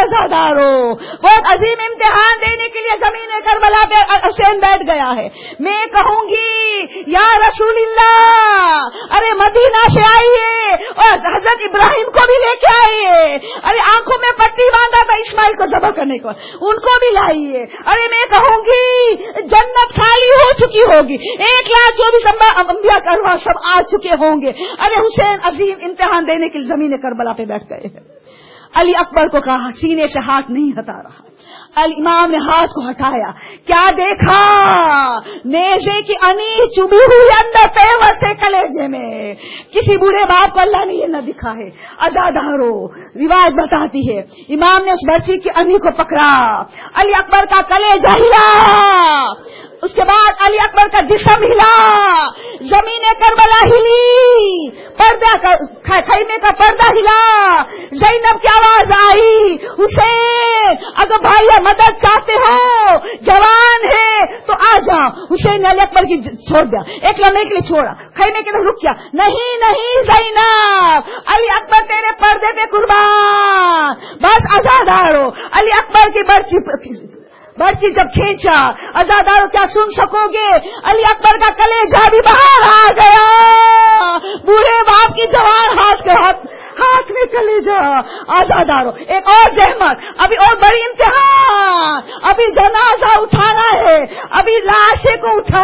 आजादारों, बहुत अजीम इम्तिहान देने के लिए जमीन करबला पे हुसैन बैठ गया है। मैं कहूंगी या रसूलल्लाह, अरे मदीना से आइए और हजरत इब्राहिम को भी लेके आइए। अरे आंखों में पट्टी बांधा था इस्माइल को ज़ब्ह करने को, उनको भी लाइए। अरे मैं कहूंगी जन्नत खाली हो चुकी होगी, एक लाख चौबीस अंबिया करवा सब आ चुके होंगे। अरे हुसैन अजीम इम्तिहान देने के लिए जमीन करबला पे बैठ गए हैं। अली अकबर को कहा सीने से हाथ नहीं हटा रहा। अली इमाम ने हाथ को हटाया, क्या देखा? नेज़े की अनी चुभी हुई अंदर पेवर से कलेजे में। किसी बूढ़े बाप को अल्लाह ने ये न दिखा है। अजादारो रिवायत बताती है इमाम ने उस बच्ची की अनी को पकड़ा, अली अकबर का कलेजा हिला, उसके बाद अली अकबर का जिस्म हिला, जमीन करबला हिली, पर्दा का खैमे का पर्दा हिला, ज़ैनब की आवाज आई, हुसैन अगर भाई मदद चाहते हो, जवान है तो आ जाओ। हुसैन ने अली अकबर की छोड़ दिया, एक लम्हे के लिए छोड़ा, खैमे की तरफ रुक गया। नहीं नहीं ज़ैनब, अली अकबर तेरे पर्दे पे कुर्बान। बस आजादारो, अली अकबर की बर्ची बर्ची जब खींचा, आजादारो क्या सुन सकोगे? अली अकबर का कलेजा भी बाहर आ गया। बूढ़े बाप की जवान हाथ के हाथ हाथ में कलेजा। आजादारो एक और जहमत, अभी और बड़ी इम्तिहान, अभी जनाजा उठाना है, अभी लाशे को उठा